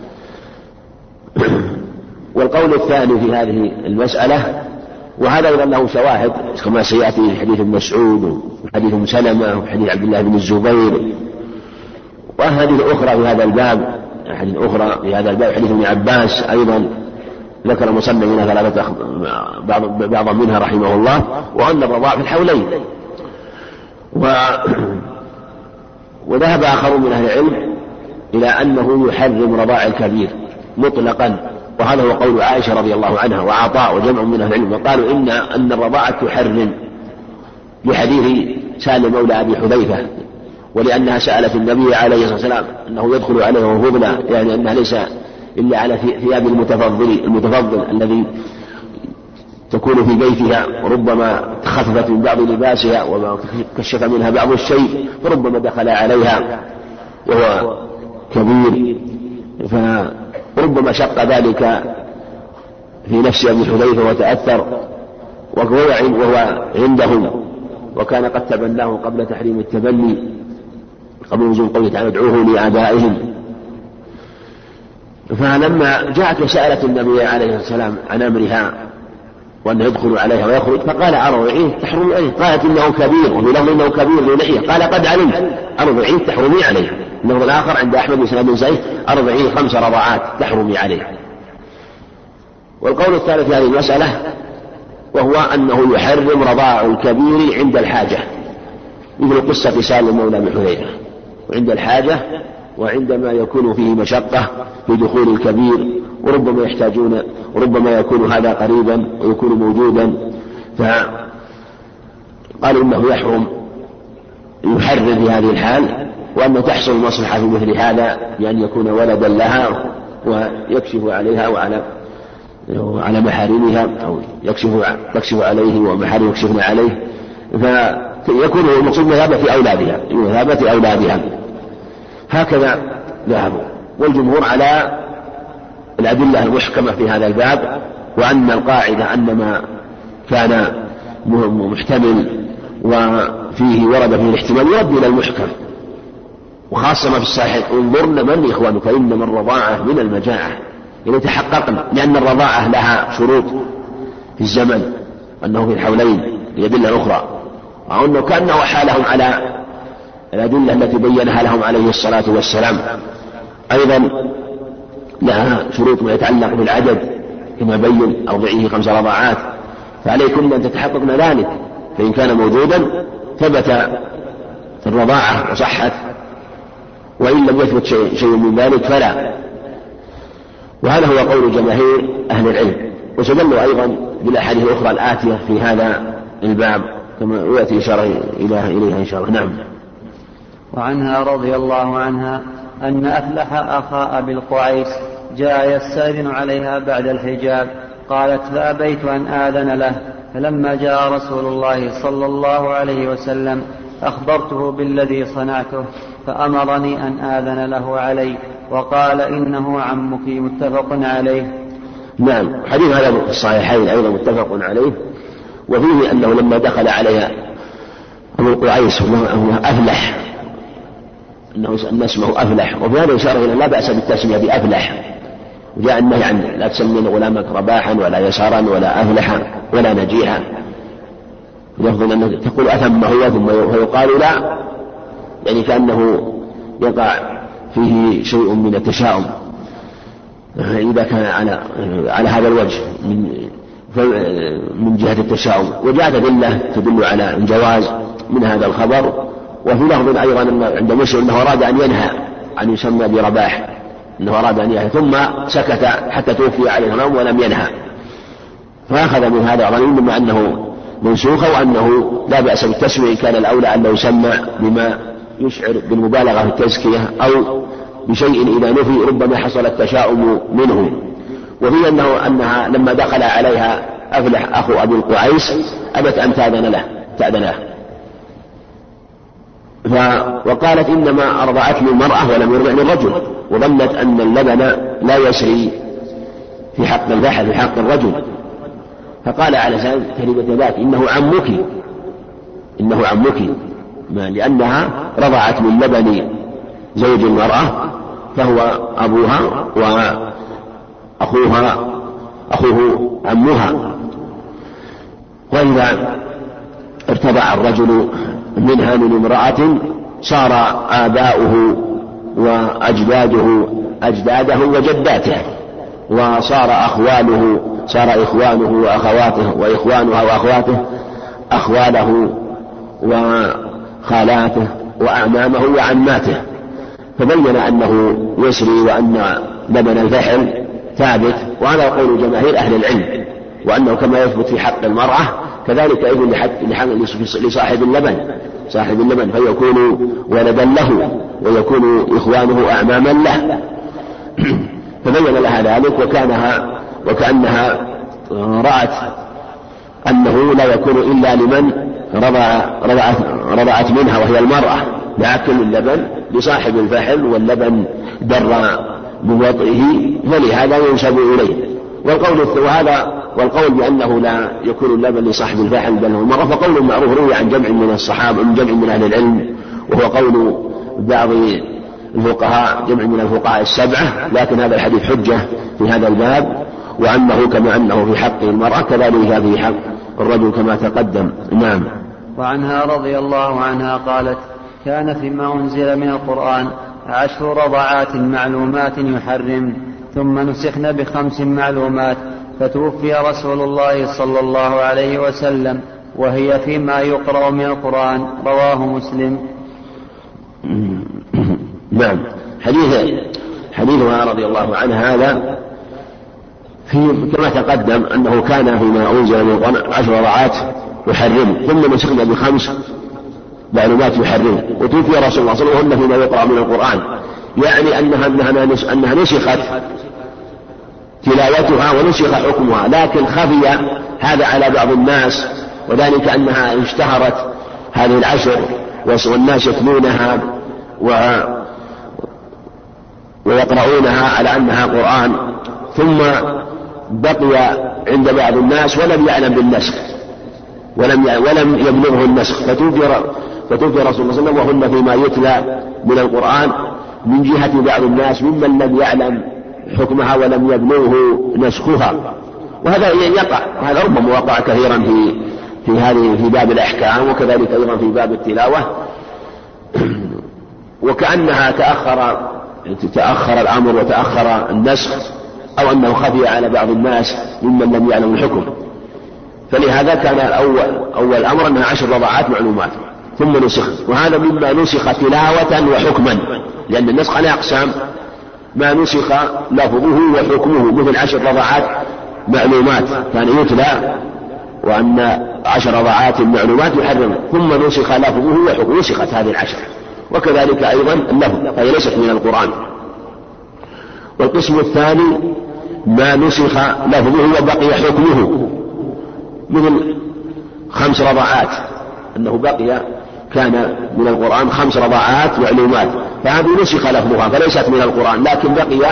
Speaker 2: والقول الثاني في هذه المسألة، وهذا أيضا له شواهد كما سيأتي في حديث ابن مسعود وحديث ابن سلمة وحديث عبد الله بن الزبير، وأحاديث أخرى في هذا الباب، حديث ابن عباس أيضا ذكر المصنف منها ثلاثة بعضا منها رحمه الله، وأن الرضاع في الحولين. وذهب آخرون من أهل العلم إلى أنه يحرم رضاع الكبير مطلقا، وهذا هو قول عائشة رضي الله عنها وعطاء وجمع من أهل العلم، وقالوا أن الرضاعة تحرم لحديث سالم مولى أبي حذيفة، ولأنها سألت النبي عليه الصلاة والسلام أنه يدخل عليه وفضلا، يعني أنها ليس إلا على ثياب المتفضل الذي تكون في بيتها، وربما تخففت من بعض لباسها وما كشف منها بعض الشيء، فربما دخل عليها وهو كبير، فربما شق ذلك في نفس أبي حذيفة وتأثر، وهو عندهم، وكان قد تبناه قبل تحريم التبني، قبل نزول قوله تعالى: ادعوه لآبائهم. فلما جاءت وسألت النبي عليه الصلاة والسلام عن أمرها وأنه يدخل عليها ويخرج، فقال: أرضعيه تحرمي عليه. قالت: إنه كبير، وفي لفظ إنه كبير لنحية. قال: قد علمت، أرضعيه تحرمي عليه. اللفظ الآخر عند أحمد بن سلام بن زيد: أرضعيه 5 رضعات تحرمي عليه. والقول الثالث في هذه المسألة وهو أنه يحرم رضاع الكبير عند الحاجة، مثل قصة سالم مولى أبي حذيفة، وعند الحاجة وعندما يكون فيه مشقة في دخول الكبير، وربما يكون هذا قريبا ويكون موجودا، فقالوا إنه يحرم يحرر في هذه الحال، وأن تحصل المصلحة في مثل هذا بأن يكون ولدا لها ويكشف عليها وعلى محارمها، أو تكشف عليه ومحارم يكشفن عليه، فيكون المقصود مثابة أولادها. هكذا ذهبوا. والجمهور على الأدلة المحكمة في هذا الباب، وأن القاعدة أن ما كان محتمل وفيه ورد فيه الاحتمال يرد إلى المحكم، وخاصة ما في الصحيح انظرن من إخوانك إنما الرضاعة من المجاعة، يعني تحققنا، لأن الرضاعة لها شروط في الزمن، أنه في الحولين الأدلة الأخرى، وأنه كأنه حالهم على الأدلة التي بينها لهم عليه الصلاة والسلام. أيضا لها شروط ما يتعلق بالعدد كما بين أرضعيه 5 رضاعات، فعليكم أن تتحققن ذلك، فإن كان موجودا ثبت الرضاعة وصحت، وإن لم يثبت شيء من ذلك فلا. وهذا هو قول جماهير أهل العلم، وسجلوا أيضا بالأحاديث الأخرى الآتية في هذا الباب كما يأتي إشارة إليها إن شاء الله. نعم.
Speaker 3: وعنها رضي الله عنها أن أفلح أخا أبي القعيس جاء يستأذن عليها بعد الحجاب، قالت فأبيت أن آذن له، فلما جاء رسول الله صلى الله عليه وسلم أخبرته بالذي صنعته فأمرني أن آذن له عليه، وقال إنه عمك، متفق عليه.
Speaker 2: نعم. حديث هذا في الصحيحين أيضا متفق عليه، وفيه أنه لما دخل عليها أبو القعيس هو أفلح، أن اسمه أفلح، وفي هذا إشارة إلى لا بأس بالتسمية بأفلح، وجاء النهي عن لا تسمين غلامك رباحا ولا يسارا ولا أفلحا ولا نجيحا، يفضل أن تقول أثم هو ثم يقال لا، يعني كأنه يقع فيه شيء من التشاؤم إذا كان على هذا الوجه من جهة التشاؤم. وجاءت أدلة تدل على الجواز من هذا الخبر. وفي لفظ أيضا عند مسلم أنه أراد أن ينهى أن يسمى برباح، أنه أراد أن ينهى ثم سكت حتى توفي عليه النوم ولم ينهى، فأخذ من هذا ظنين مع أنه منسوخ، وأنه لا بأس بالتسمية، كان الأولى أن يسمى بما يشعر بالمبالغة في التزكية أو بشيء إذا نفي ربما حصل التشاؤم منه. وفي أنها لما دخل عليها أفلح أخو أبي القعيس أبت أن تأذن له، وقالت إنما أرضعتني المرأة ولم يرضعني الرجل، وظنت أن اللبن لا يسري في حق الفحل في حق الرجل، فقال على سبيل كلمة ذات إنه عمك لأنها رضعت من لبن زوج المرأة فهو أبوها وأخوه عمها. وإذا ارتضع الرجل منها من امرأة صار آباؤه أجداده وجداته، وصار إخوانه وأخواته وإخوانها وأخواته أخواله وخالاته وأعمامه وعماته، فبين أنه يسري وأن لبن الفحل ثابت. وهذا قول جماهير أهل العلم، وأنه كما يثبت في حق المرأة كذلك أيضا لصاحب اللبن فيكون ولدا له ويكون إخوانه أعماما له. فبين لها ذلك، وكأنها رأت أنه لا يكون إلا لمن رضعت منها وهي المرأة، لكن اللبن لصاحب الفحل واللبن در بوضعه، ولهذا ينسب إليه. والقول بأنه لا يكون اللبن لصاحب الفحل بل هو المرأة فقول معروف روي عن جمع من الصحابة من جمع من أهل العلم، وهو قول بعض الفقهاء جمع من الفقهاء 7، لكن هذا الحديث حجة في هذا الباب، وأنه كما أنه في حق المرأة كذلك في حق الرجل كما تقدم. نعم.
Speaker 3: وعنها رضي الله عنها قالت كان فيما أنزل من القرآن 10 رضعات معلومات يحرم، ثم نسخن ب5 معلومات، فتوفي رسول الله صلى الله عليه وسلم وهي فيما يقرأ من رواه مسلم.
Speaker 2: نعم. حديثها رضي الله عنها هذا كما تقدم أنه كان فيما أنزل من القرآن 10 رضعات يحرم، ثم نسخنا ب5 معلومات يحرم. وتوفي رسول الله صلى الله عليه وسلم وهن فيما يقرأ من القرآن، يعني أنها نسخت تلاوتها ونسخ حكمها، لكن خفي هذا على بعض الناس، وذلك أنها اشتهرت هذه العشر والناس يتلونها ويقرؤونها على أنها قرآن، ثم بقي عند بعض الناس ولم يعلم بالنسخ ولم يبلغه النسخ، فتوفي رسول الله صلى الله عليه وسلم وهن فيما يتلى من القرآن من جهة بعض الناس ممن لم يعلم حكمها ولم يبلغه نسخها. وهذا يقع، وهذا ربما وقع كثيرا في باب الأحكام، وكذلك أيضا في باب التلاوة، وكأنها تأخر الأمر وتأخر النسخ، أو أنه خفي على بعض الناس ممن لم يعلم الحكم. فلهذا كان أول أمر أنها 10 رضعات معلومات ثم نسخ، وهذا مما نسخ تلاوة وحكما، لأن النسخ على أقسام: ما نسخ لفظه وحكمه، مثل 10 رضعات معلومات كان يتلى وأن 10 رضعات معلومات يحرم، ثم نسخ لفظه وحكمه، نسخت هذه 10. وكذلك أيضا اللفظ، فهي ليست من القرآن. والقسم الثاني ما نسخ لفظه وبقي حكمه، مثل 5 رضعات، أنه بقي كان من القرآن 5 رضعات معلومات، فهذه نسخ لفظها فليست من القرآن، لكن بقي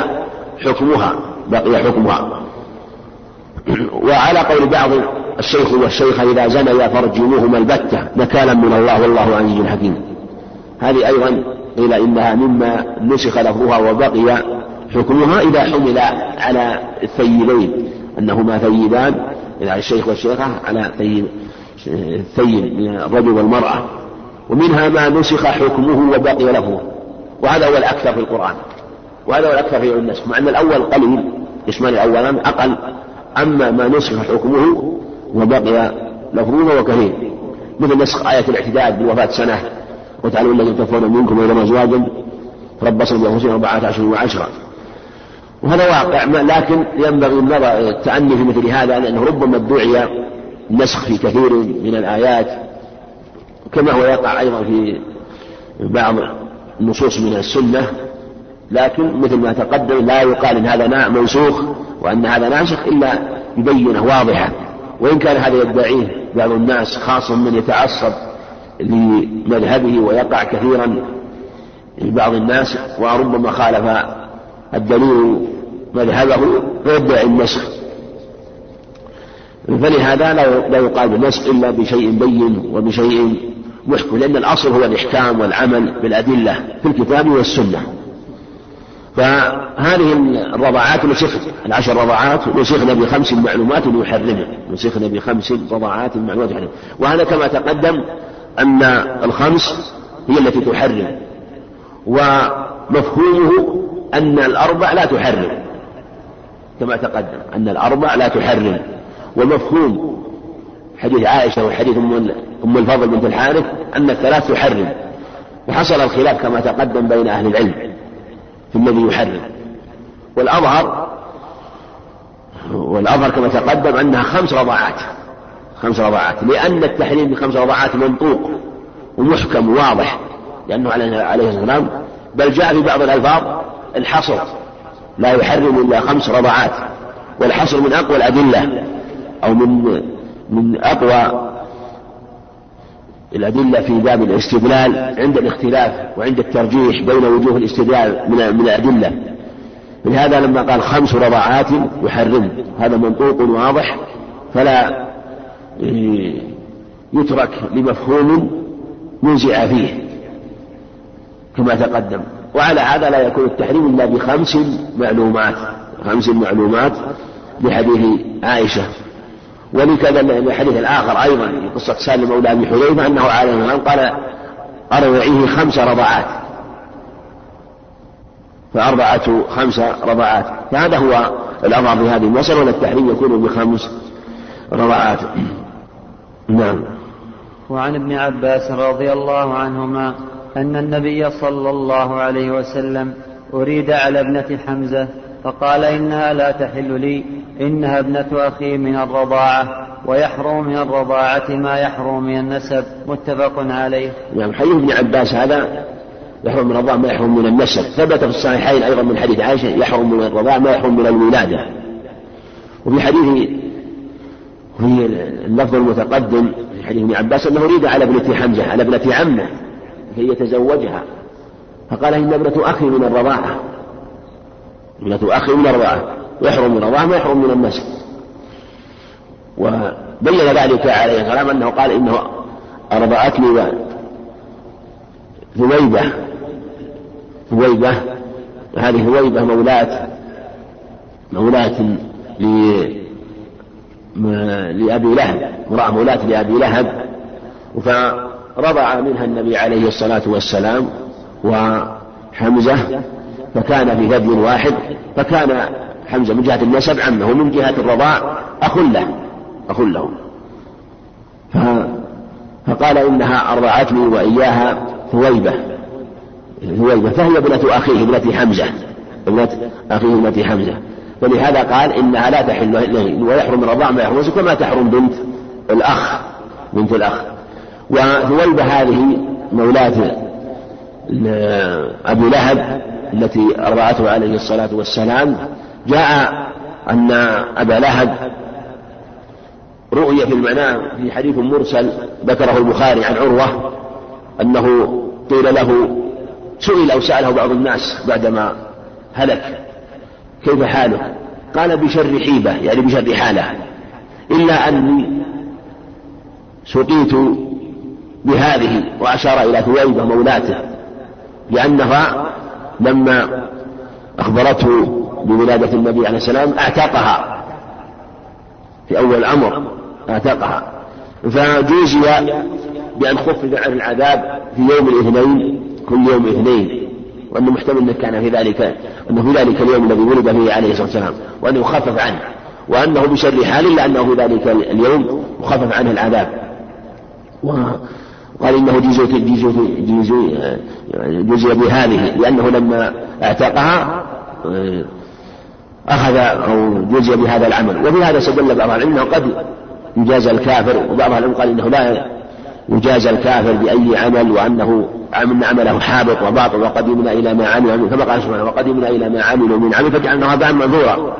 Speaker 2: حكمها. وعلى قول بعض: الشيخ والشيخة إذا زنيا فارجموهما البتة نكالا من الله والله عزيز حكيم. هذه أيضا قيل إنها مما نسخ لفظها وبقي حكمها إذا حمل على الثيبين، أنهما ثيبان، إذا الشيخ والشيخة على الثيب من الرجل والمرأة. ومنها ما نسخ حكمه وبقي لفظه، وهذا هو الأكثر في القرآن، وهذا هو الأكثر في النسخ، مع أن الأول قليل، اسمان الأولان أقل. أما ما نسخ حكمه وبقي لفظه وكثير، مثل نسخ آية الاعتداد بالوفاة سنة: وتعالوا الذين توفون منكم ويذرون أزواجا تربصن بأنفسهن 14 أشهر و10. وهذا واقع، لكن ينبغي التأني في مثل هذا، لأنه ربما ادعي النسخ في كثير من الآيات، كما هو يقع أيضا في بعض النصوص من السنة، لكن مثل ما تقدم لا يقال إن هذا منسوخ وأن هذا ناسخ إلا يبينه واضحة. وإن كان هذا يدعيه بعض الناس، خاصة من يتعصب لمذهبه، ويقع كثيرا لبعض الناس وربما خالف الدليل مذهبه ويدعي النسخ، فلهذا لا يقال بالنسخ إلا بشيء بين وبشيء محكم، لأن الأصل هو الإحكام والعمل بالأدلة في الكتاب والسنة. فهذه الرضعات نسخت، 10 رضعات نسخن ب5 معلومات يحرمه، نسخن ب5 رضعات معلومات يحرمه. وهذا كما تقدم أن ال5 هي التي تحرم، ومفهومه أن ال4 لا تحرم، كما تقدم أن ال4 لا تحرم. ومفهوم حديث عائشة وحديث أم الفضل بنت الحارث أن ال3 تحرم. وحصل الخلاف كما تقدم بين أهل العلم في الذي يحرم، والأظهر كما تقدم أنها 5 رضعات، لأن التحريم ب5 رضعات منطوق ومحكم واضح، لأنه عليه السلام بل جاء في بعض الألفاظ الحصر: لا يحرم إلا 5 رضعات. والحصر من أقوى الأدلة، أو من أقوى الأدلة في باب الاستدلال عند الاختلاف وعند الترجيح بين وجوه الاستدلال من الأدلة. لهذا لما قال 5 رضعات يحرم، هذا منطوق واضح، فلا يترك لمفهوم نزع فيه كما تقدم. وعلى هذا لا يكون التحريم إلا ب5 معلومات لحديث عائشة. ولكذا الحديث الآخر أيضا في قصة سالم مولى أبي حذيفة أنه عليه السلام قال: أرضعيه 5 رضعات، فأرضعته 5 رضعات. فهذا هو الأمر في هذه المسألة، وأن التحريم يكون ب5 رضعات. نعم.
Speaker 3: وعن ابن عباس رضي الله عنهما أن النبي صلى الله عليه وسلم أريد على ابنة حمزة فقال: إنها لا تحل لي، إنها ابنة أخي من الرضاعة. ويحرم من الرضاعة ما يحرم من النسب. متفق عليه.
Speaker 2: يعني حديث ابن عباس هذا يحرم من الرضاعة ما يحرم من النسب، ثبت في الصحيحين أيضا من حديث عائشة يحرم من الرضاعة ما يحرم من الولادة. وفي حديث في اللفظ المتقدم في حديث ابن عباس أنه أريد على ابنة حمزة على ابنة عمه كي يتزوجها، فقال إن ابنة أخي من الرضاعة، ابنة أخي من الرضاعة، يحرم من الرضاعة ما يحرم من النسب. وبين ذلك عليه السلام أنه قال إنه أرضعتني ثويبة، هذه ثويبة مولاة لأبي لهب، امرأة مولاة لأبي لهب، فرضع منها النبي عليه الصلاة والسلام وحمزة، فكان في ثدي واحد، فكان حمزة من جهة النسب عمه ومن جهة الرضاع أخ له. فقال إنها أرضعتني وإياها ثويبة، فهي ابنة أخيه ابنة حمزة، فلهذا قال إنها لا تحل له ويحرم الرضاع ما يحرم كما تحرم بنت الأخ. وثويبة هذه مولاة أبي لهب التي أرضعته عليه الصلاة والسلام. جاء أن أبا لهب رؤي في المنام في حديث مرسل ذكره البخاري عن عروة أنه قيل له سئل أو سأله بعض الناس بعدما هلك كيف حاله؟ قال بشر حيبة، يعني بشر حالة، إلا أني سقيت بهذه، وأشار إلى ثويبة مولاته، لأنها لما أخبرته بولادة النبي عليه السلام أعتقها في أول الأمر، فجوزي بأن خفف عن العذاب في يوم الاثنين، كل يوم اثنين، وأنه محتمل أنه كان في ذلك اليوم الذي ولد فيه عليه الصلاة والسلام، وأنه يخفف عنه، وأنه بشر حال إلا أنه في ذلك اليوم مخفف عنه العذاب. وقال إنه جزي بهذه، لأنه لما اعتقها أخذ أو جزي بهذا العمل. وفي هذا استدل بعض العلم أنه قد يجازى الكافر، وبعض العلم قال إنه لا يجازى الكافر بأي عمل، وأنه عمله حابط وباطل، وقدمنا إلى ما عملوا، كما قال سبحانه وقدمنا إلى ما عملوا من عمل فجعلناه هباء منثورا.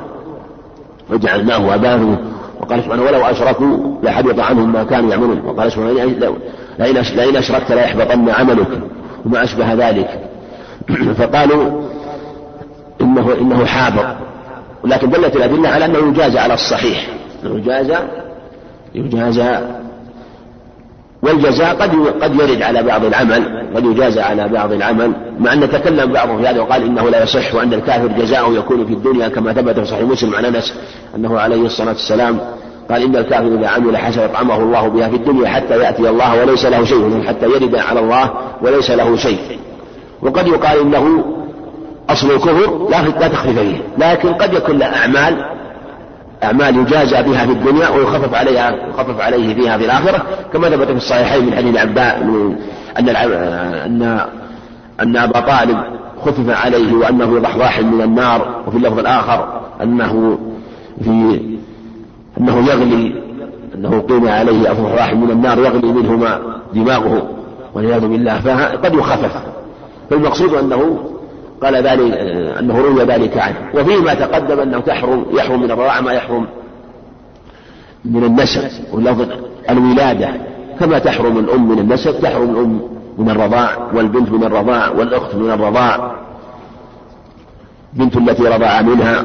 Speaker 2: وقال سبحانه ولو أشركوا لحبط عنهم ما كانوا يعملون. وقال سبحانه لئن أشركت ليحبطن عملك وما أشبه ذلك. فقالوا إنه حابط، ولكن دلت الأدلة على أنه يجازى على الصحيح، يجازى، والجزاء قد يرد على بعض العمل، قد يجازى على بعض العمل، مع أن تكلم بعضهم في هذا وقال إنه لا يصح، وأن الكافر جزاؤه يكون في الدنيا، كما ثبت في صحيح مسلم عن أنس أنه عليه الصلاة والسلام قال إن الكافر إذا عمل حسنة يطعمه الله بها في الدنيا حتى يأتي الله وليس له شيء، حتى يرد على الله وليس له شيء. وقد يقال إنه أصل الكفر لا تخفيف فيه، لكن قد يكون له أعمال يجازى بها في الدنيا ويخفف عليه فيها في الآخرة، كما ثبت في الصحيحين من حديث عباس أن أبا طالب خفف عليه وأنه في ضحضاح من النار، وفي اللفظ الآخر أنه يغلي، أنه قيل عليه ضحضاح من النار يغلي منهما دماغه والعياذ بالله، فقد يخفف. فالمقصود أنه قال ذلك، أنه روي ذلك عنه. وفيما تقدم أنه يحرم من الرضاعة ما يحرم من النسب، واللفظ الولادة، كما تحرم الأم من النسب تحرم الأم من الرضاع، والبنت من الرضاع، والأخت من الرضاع، بنت التي رضع منها،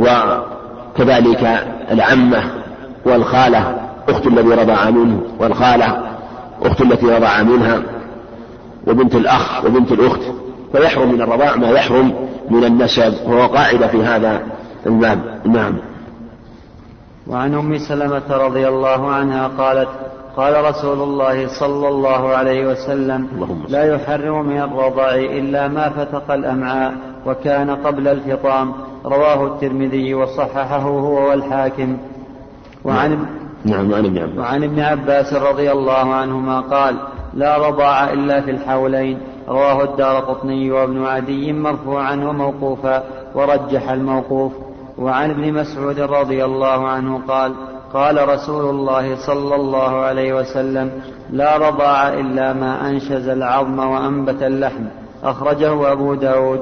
Speaker 2: وكذلك العمة والخالة أخت الذي رضع منه، والخالة أخت التي رضع منها، وبنت الأخ وبنت الأخت، فيحرم من الرضاع ما يحرم من النسب، وهو قاعدة في هذا الباب. نعم.
Speaker 3: وعن أم سلمة رضي الله عنها قالت قال رسول الله صلى الله عليه وسلم لا يحرم من الرضاع إلا ما فتق الأمعاء وكان قبل الفطام. رواه الترمذي وصححه هو والحاكم. وعن ابن عباس رضي الله عنهما قال لا رضاع إلا في الحولين. رواه الدارقطني وابن عدي مرفوعا وموقوفا ورجح الموقوف. وعن ابن مسعود رضي الله عنه قال قال رسول الله صلى الله عليه وسلم: لا رضاع إلا ما أنشز العظم وأنبت اللحم. أخرجه أبو داود.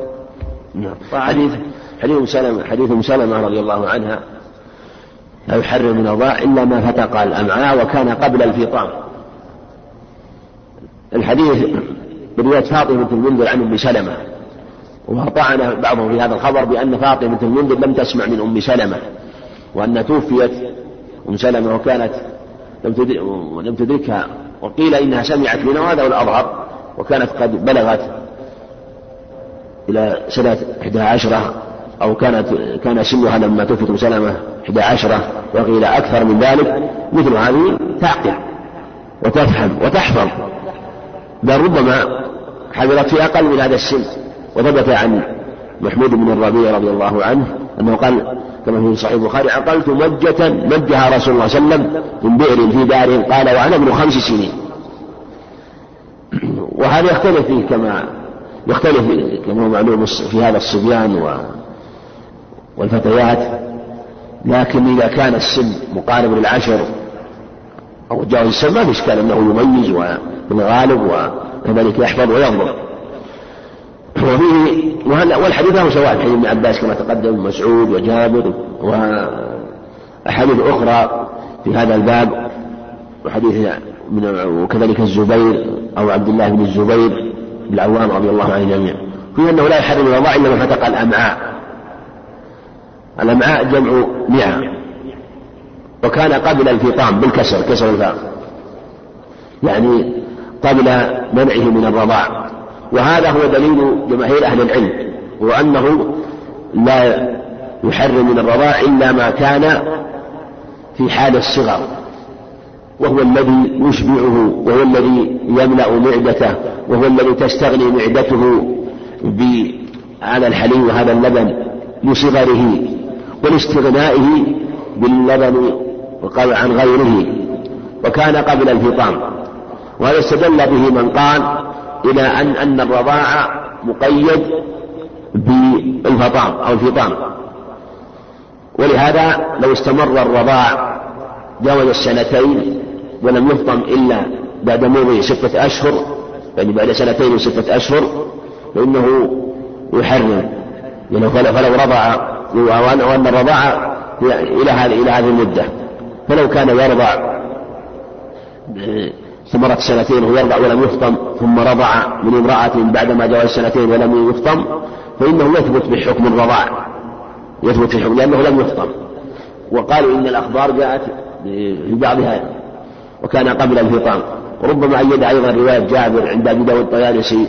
Speaker 2: حديث سلمة رضي الله عنها: لا يحرم من الرضاع إلا ما فتق الأمعاء وكان قبل الفطام. الحديث برواية فاطمة بنت المنذر عن أم سلمة، وطعن بعضهم في هذا الخبر بأن فاطمة بنت المنذر لم تسمع من أم سلمة، وأن توفيت أم سلمة وكانت لم تدركها، وقيل إنها سمعت منها، وهذا هو الأظهر، وكانت قد بلغت إلى سنة 11 أو كان سنها لما توفيت أم سلمة 11، وقيل أكثر من ذلك. مثل هذه تعقل وتفهم وتحفظ، بل ربما حضرت في أقل من هذا السن. وثبت عن محمود بن الربيع رضي الله عنه أنه قال كما في صحيح البخاري: عقلت مجة مجها رسول الله صلى الله عليه وسلم من بئر في دار، قال وأنا ابن 5 سنين. وهذا يختلف فيه كما هو معلوم في هذا الصبيان والفتيات، لكن إذا كان السن مقارب لل10 أو جاوز السن ما في إشكال أنه يميز وفي الغالب، وكذلك يحفظ وينظر. والحديث له شواهد، حديث ابن عباس كما تقدم، مسعود وجابر وأحاديث أخرى في هذا الباب، وكذلك الزبير أو عبد الله بن الزبير بن العوام رضي الله عنه جميعا، فيه أنه لا يحرم الرضاع إلا ما فتق الأمعاء. الأمعاء جمع معة، وكان قبل الفطام بالكسر، كسر الفاء، يعني قبل منعه من الرضاع. وهذا هو دليل جماهير أهل العلم، وأنه لا يحرم من الرضاع إلا ما كان في حال الصغر، وهو الذي يشبعه، وهو الذي يملأ معدته، وهو الذي تستغني معدته بهذا الحليب وهذا اللبن لصغره ولاستغنائه باللبن وقال عن غيره، وكان قبل الفطام. وهذا استدل به من قال إلى أن الرضاعة مقيد بالفطام أو الفطام. ولهذا لو استمر الرضاع جاوز 2 ولم يفطم إلا بعد مرور 6 أشهر، يعني بعد 2 و6 أشهر، فإنه يحرم، يعني فلو رضع وأن الرضاعة إلى هذه المدة. فلو كان يرضع استمرت 2 وهو يرضع ولم يفطم، ثم رضع من امرأة بعدما جاوز 2 ولم يفطم، فإنه يثبت بحكم الرضاع، يثبت بحكم لأنه لم يفطم. وقالوا إن الأخبار جاءت في بعضها وكان قبل الفطام. وربما أيد أيضا رواية جابر عند أبي داود الطيالسي: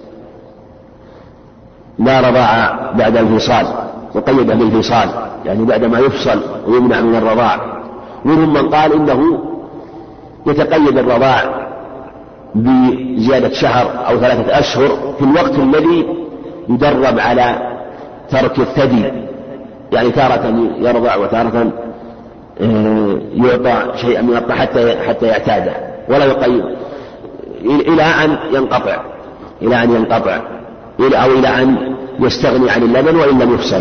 Speaker 2: لا رضاع بعد الفصال، وقيد بالفصال يعني بعدما يفصل ويمنع من الرضاع. منهم من قال إنه يتقيد الرضاع بزيادة 1 شهر أو 3 أشهر في الوقت الذي يدرب على ترك الثدي، يعني تارة يرضع وتارة يعطى شيئا من الطعام حتى يعتاده، ولا يقيد إلى أن ينقطع أو إلى أن يستغني عن اللبن وإن لم يفصل.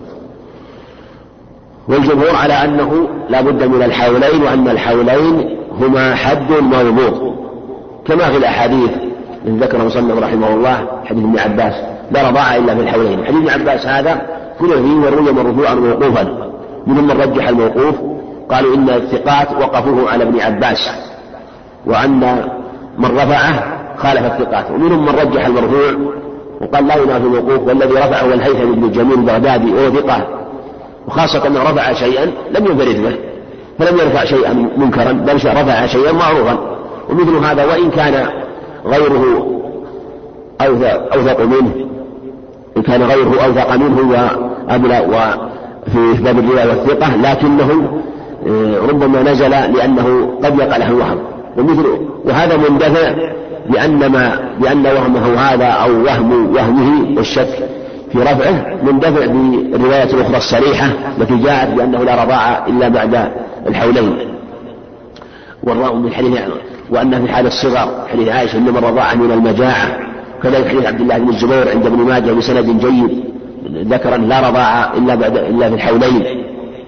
Speaker 2: والجمهور على أنه لا بد من الحولين، وأن الحولين هما حد موضوع، كما في الأحاديث التي ذكر المصنف رحمه الله حديث ابن عباس: لا رضاع إلا في الحولين. حديث ابن عباس هذا كله فيه وروي مرفوعا وموقوفا، منهم من رجح الموقوف، قالوا إن الثقات وقفوه على ابن عباس، وأن من رفعه خالف الثقات. ومنهم من رجح المرفوع وقال لا ينافي الموقوف، والذي رفعه هو الهيثم بن جميل البغدادي وهو ثقة، وخاصة أنه رفع شيئا لم ينفرد به، فلم يرفع شيئا منكرا، بل رفع شيئا معروفا. ومثل هذا وإن كان غيره أوثق منه، إن كان غيره أوثق منه وأبلغ وفي باب الرواية والثقة، لكنه ربما نزل لأنه قد يقع له الوهم، وهذا مندفع بأن وهمه هذا أو وهمه والشك في رفعه مندفع بالرواية الأخرى الصريحة التي جاءت بأنه لا رضاعة إلا بعد الحولين. والراء من حديث وأن في حال الصغر حديث عائشة إنما الرضاعة من المجاعة، كذلك حديث عبد الله بن الزبير عند ابن ماجه بسند جيد ذكر لا رضاعة إلا في الحولين.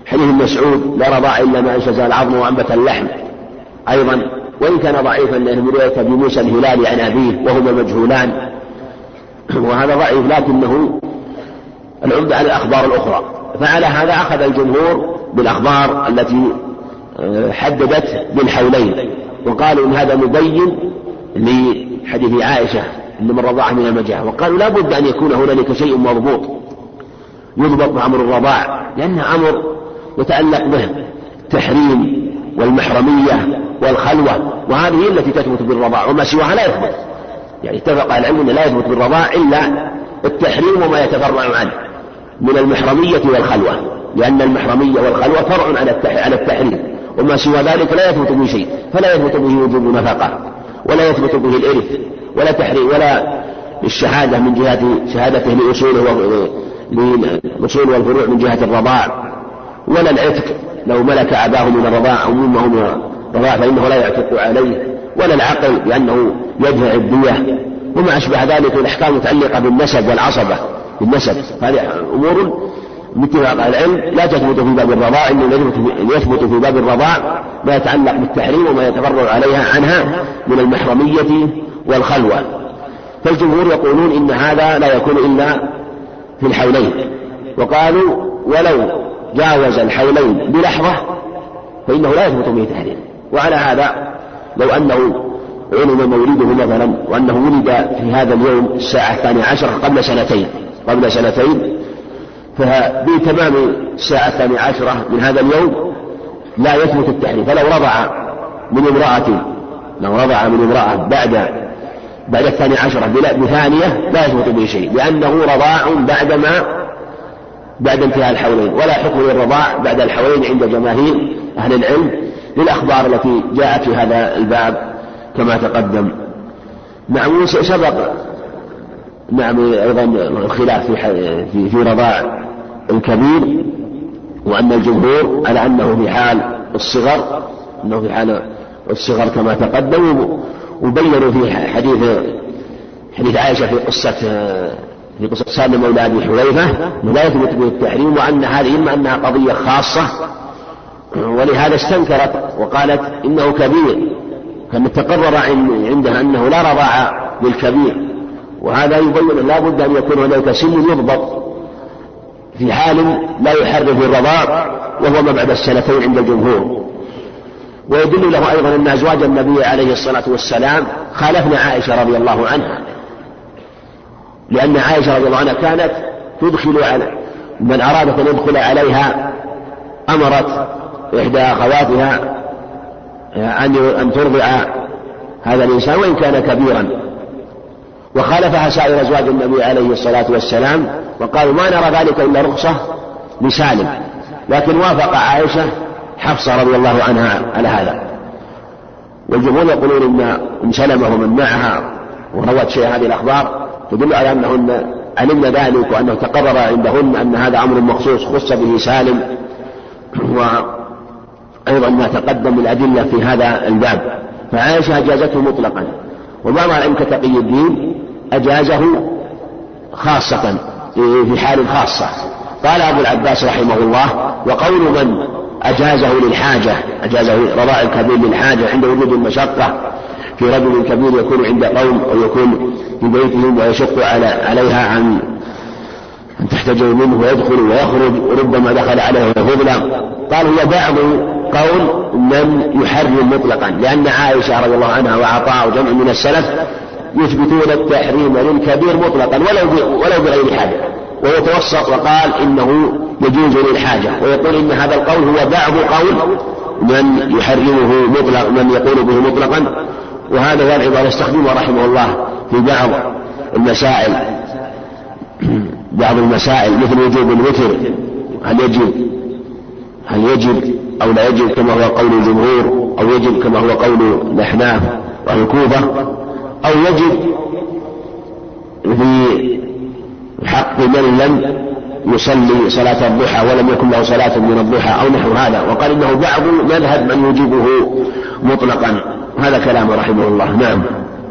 Speaker 2: حديث مسعود لا رضاع إلا ما أنشز العظم وأنبت اللحم أيضا، وإن كان ضعيفا لأنه رواية بموسى الهلالي عن أبيه وهما مجهولان، وهذا ضعيف، لكنه العمدة على الأخبار الأخرى. فعلى هذا أخذ الجمهور بالأخبار التي حددت بالحولين، وقالوا إن هذا مبين لحديث عائشة إن من رضاعه من المجاعة، وقالوا لا بد أن يكون هنالك شيء مضبوط يضبط أمر الرضاع، لأنه أمر يتعلق به التحريم والمحرمية والخلوة، وهذه التي تثبت بالرضاع، وما سواها لا يثبت. يعني اتفق العلم أن لا يثبت بالرضاع إلا التحريم وما يتفرع عنه من المحرمية والخلوة، لأن المحرمية والخلوة فرع على التحريم، وما سوى ذلك لا يثبت به شيء، فلا يثبت به وجوب نفقة، ولا يثبت به الإرث، ولا تحريم، ولا الشهادة من جهة شهادته للأصول والفروع من جهة الرضاع، ولا العتق لو ملك أباه من الرضاع أو مما هو الرضاع فإنه لا يعتق عليه، ولا العقل لأنه يدفع الدية، وما أشبه ذلك الأحكام متعلقة بالنسب والعصبة بالنسب. هذه أمور باتفاق العلم لا تثبت في باب الرضاع، إنه يثبت في باب الرضاع ما يتعلق بالتحريم وما يتفرع عليها عنها من المحرمية والخلوة. فالجمهور يقولون إن هذا لا يكون إلا في الحولين، وقالوا ولو جاوز الحولين بلحظة فإنه لا يثبت به تحريم. وعلى هذا لو أنه علم مولده مثلا وأنه ولد في هذا اليوم الساعة 12 قبل سنتين فبتمام الساعة 12 من هذا اليوم لا يثبت التحريم. فلو رضع من امرأة بعد 12 بثانية لا يثبت به شيء، لأنه رضاع بعد انتهاء الحولين، ولا حكم للرضاع بعد الحولين عند جماهير أهل العلم للأخبار التي جاءت في هذا الباب كما تقدم. نعم، سبق أيضا الخلاف في رضاع الكبير، وأن الجمهور على أنه في حال الصغر كما تقدم، وبينوا في حديث عائشة في قصة سالم مولى أبي حذيفة لا يثبت به التحريم، وأن هذه إما أنها قضية خاصة ولهذا استنكرت وقالت إنه كبير، كان تقرر عندها أنه لا رضاع للكبير، وهذا يبين لا بد أن يكون هناك سن يضبط في حال لا يحرم الرضاع وهو ما بعد 2 سنين عند الجمهور. ويدل له أيضا أن أزواج النبي عليه الصلاة والسلام خالفن عائشة رضي الله عنها، لأن عائشة رضي الله عنها كانت تدخل على من أرادت أن يدخل عليها أمرت إحدى أخواتها أن ترضع هذا الإنسان وإن كان كبيرا، وخالفها سائر أزواج النبي عليه الصلاة والسلام وقالوا ما نرى ذلك إلا رخصة لسالم، لكن وافق عائشة حفصة رضي الله عنها على هذا. والجمهور يقولون إن أم سلمة ومن معها وروت شيء هذه الأخبار تدل على أنهن علمن ذلك، وأنه تقرر عندهن أن هذا أمر مخصوص خص به سالم، وأيضا ما تقدم من الأدلة في هذا الباب. فعائشة أجازته مطلقا، وبعض العلم كتقي الدين أجازه خاصة في حال خاصة. قال أبو العباس رحمه الله: وقول من أجازه للحاجة، أجازه رضاع الكبير للحاجة عند وجود المشقة في رجل كبير يكون عند قوم أو يكون في بيتهم ويشق عليها أن تحتجوا منه ويدخل ويخرج وربما دخل عليه ويظلم. قال هو بعض قول من يحرم مطلقا، لأن عائشة رضي الله عنها وعطاء وجمع من السلف يثبتون التحريم للكبير مطلقا ولو بغير حاجة، ويتوسط وقال إنه يجوز للحاجة، ويقول إن هذا القول هو بعض قول من يحرمه مطلق، من يقول به مطلقا. وهذا هو العبارة يستخدمها رحمه الله في بعض المسائل مثل وجوب الوتر، هل يجب أو لا يجب كما هو قول الجمهور، أو يجب كما هو قول الأحناف والكوفة، أو يجب في حق من لم يصلي صلاة الضحى ولم يكن له صلاة من الضحى أو نحو هذا. وقال إنه بعض مذهب من يجيبه مطلقا. هذا كلام رحمه الله. نعم.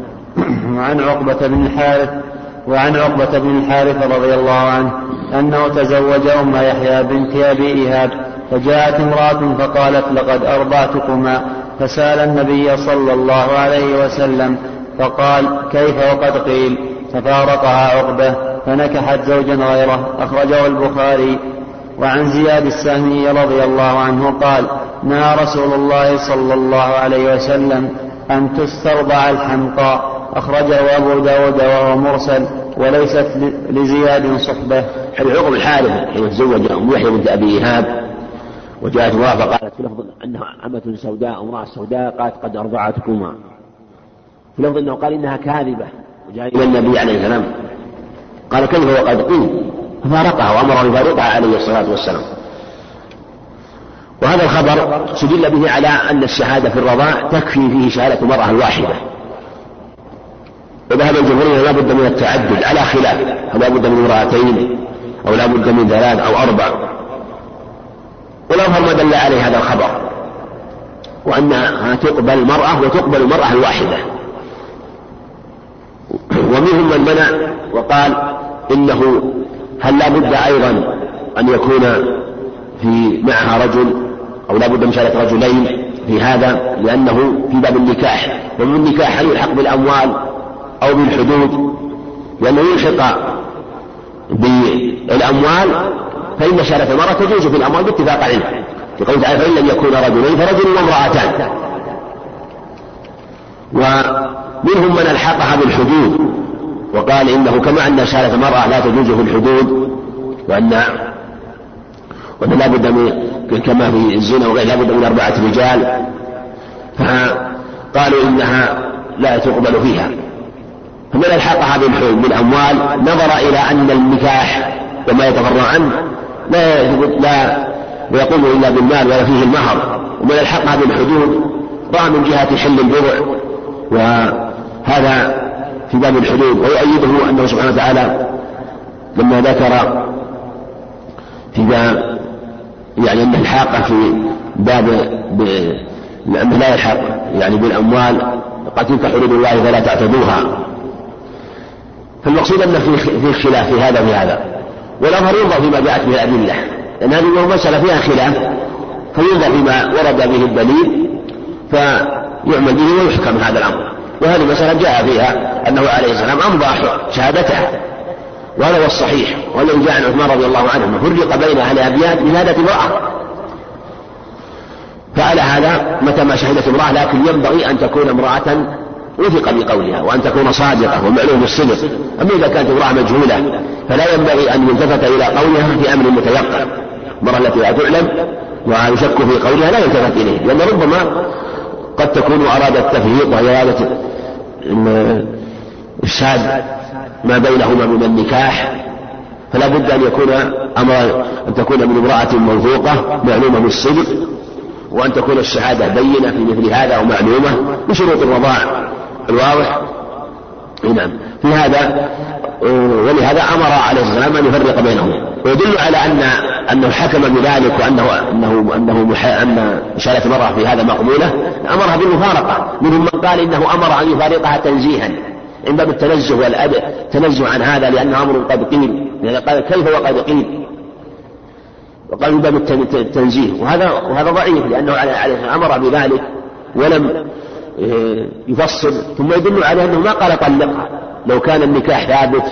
Speaker 3: وعن عقبة بن الحارث رضي الله عنه أنه تزوج أم يحيى بنت أبي إيهاب فجاءت امرأة فقالت لقد أرضعتكما، فسأل النبي صلى الله عليه وسلم فقال كيف وقد قيل، ففارقها عقبة فنكحت زوجا غيره. أخرجه البخاري. وعن زياد السهمي رضي الله عنه قال نهى رسول الله صلى الله عليه وسلم أن تسترضع الحمقاء. أخرجه أبو داود وهو مرسل وليست لزياد صحبة.
Speaker 2: عقبة الحارث حين تزوج أم يحيى بنت أبي إيهاب وجاءت امرأة فقالت في لفظ أنها عمة سوداء امرأة سوداء قالت قد أرضعتكما، في لفظ أنه قال إنها كاذبة، وجاء إلى النبي عليه السلام قال كيف وقد قيل، ففارقها وأمر بفارقها عليه الصلاة والسلام. وهذا الخبر سدل به على أن الشهادة في الرضاع تكفي فيه شهادة المرأة الواحدة، وذهب الجمهور لا بد من التعدد على خلاف، هل لا بد من امرأتين أو لا بد من 3 أو 4، والأظهر ما دل عليه هذا الخبر، وأنها تقبل المرأة وتقبل المرأة الواحدة. ومنهم من منع وقال إنه هل لا بد أيضا أن يكون في معها رجل أو لا بد من شهادة رجلين في هذا، لأنه في باب النكاح، ومن النكاح هل يلحق بالأموال أو بالحدود، لأنه يلحق بالأموال فإن شهادة المرأة تجوز في الأموال باتفاق عليه، يقول تعالى فإن لم يكون رجلين فرجل وامرأتان. ومنهم من ألحقها بالحدود وقال إنه كما أن شهادة المرأة لا تجوز في الحدود، وأن لا بد من كما في الزنا وغير لا بد من 4 رجال، فقالوا إنها لا تقبل فيها. فمن ألحقها بالأموال نظر إلى أن النكاح وما يتفرع عنه لا يقوم إلا بالمال ولا فيه المهر، ومن ألحقها بالحدود رأى من جهة حل البضع، وهذا في باب الحدود. ويؤيده أنه سبحانه وتعالى لما ذكر في باب يعني أن الحاقة في باب لأنه لا يلحق يعني بالأموال قد تلك حدود الله فلا تعتدوها، فالمقصود أن في خلاف في هذا وفي هذا، والأمر ينظر فيما جاءت به الأدلة، لأن هذه مسألة فيها خلاف فينظر فيما ورد به الدليل فيعمل به ويحكم هذا الأمر. وهذه مسألة جاء فيها أنه عليه السلام أمضى شهادتها، وهذا هو الصحيح، والذي جاء عن عثمان رضي الله عنه فرق بين أهل أبيات بشهادة امرأة، فعلى هذا متى ما شهدت امرأة، لكن ينبغي أن تكون امرأة وثق بقولها وأن تكون صادقة ومعلوم الصدق. أما إذا كانت امرأة مجهولة فلا ينبغي أن يلتفت إلى قولها في أمر متيقن، المرأة التي لا تعلم ويشك في قولها لا يلتفت إليه، لأن ربما قد تكون أرادت تفريط وهي أرادت إفساد ما بينهما من النكاح، فلا بد أن يكون أن تكون من امرأة موثوقة معلومة بالصدق، وأن تكون الشهادة بينة في مثل هذا ومعلومة بشروط الرضاع الواضح. نعم في هذا، ولهذا أمر عليه السلام أن يفرق بينهم، ويدل على أنه حكم بذلك، أن شهادة المرأة في هذا مقبولة، أمرها بالمفارقة. منهم من قال إنه أمر أن يفارقها تنزيها من باب التنزه والتنزه عن هذا، لأنه أمر قد قيل، لأنه قال كيف وقد قيل، وقال من باب التنزيه، وهذا ضعيف، لأنه عليه أمر بذلك ولم يفصل. ثم يدل على أنه ما قال طلقها، لو كان النكاح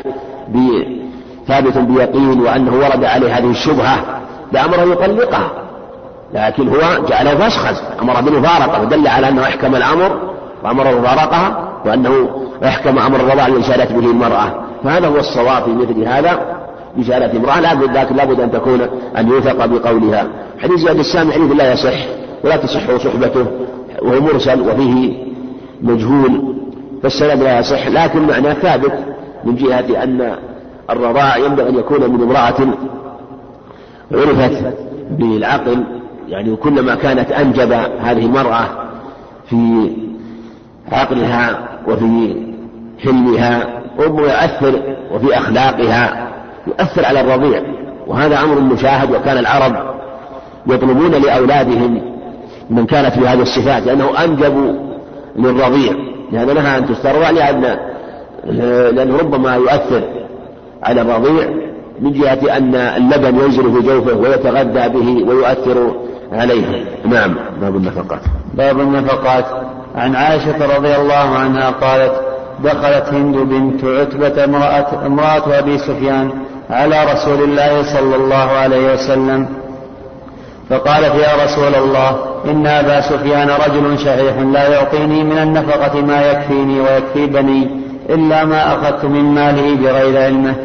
Speaker 2: ثابت بيقين وأنه ورد عليه هذه الشبهة لأمره يطلقها، لكن هو جعله فسخا، أمر بالمفارقة، ودل على أنه أحكم الأمر وأمر بمفارقها، وأنه أحكم أمر الرضاع الذي شهدت به المرأة. فهذا هو الصواب في مثل هذا بشهادة امرأة، لكن لابد أن تكون أن يوثق بقولها. حديث زياد السامي حديث لا يصح ولا تصح صحبته، وهو مرسل وفيه مجهول، فالسند لا يصح، لكن معناه ثابت من جهة أن الرضاع ينبغي أن يكون من امرأة عرفت بالعقل، يعني كلما كانت أنجب هذه المرأة في عقلها وفي حلمها ويؤثر وفي أخلاقها يؤثر على الرضيع، وهذا أمر مشاهد. وكان العرب يطلبون لأولادهم من كانت بهذه الصفات، لأنه أنجب للرضيع، لهذا نهى أن تسترضع، لأنه ربما يؤثر على الرضيع من جهة أن اللبن ينزل في جوفه ويتغذى به ويؤثر عليه. نعم.
Speaker 3: باب النفقات. عن عائشة رضي الله عنها قالت: دخلت هند بنت عتبة امرأة أبي سفيان على رسول الله صلى الله عليه وسلم فقالت: يا رسول الله، إن أبا سفيان رجل شحيح لا يعطيني من النفقة ما يكفيني ويكفي بني إلا ما أخذت من ماله بغير علمه،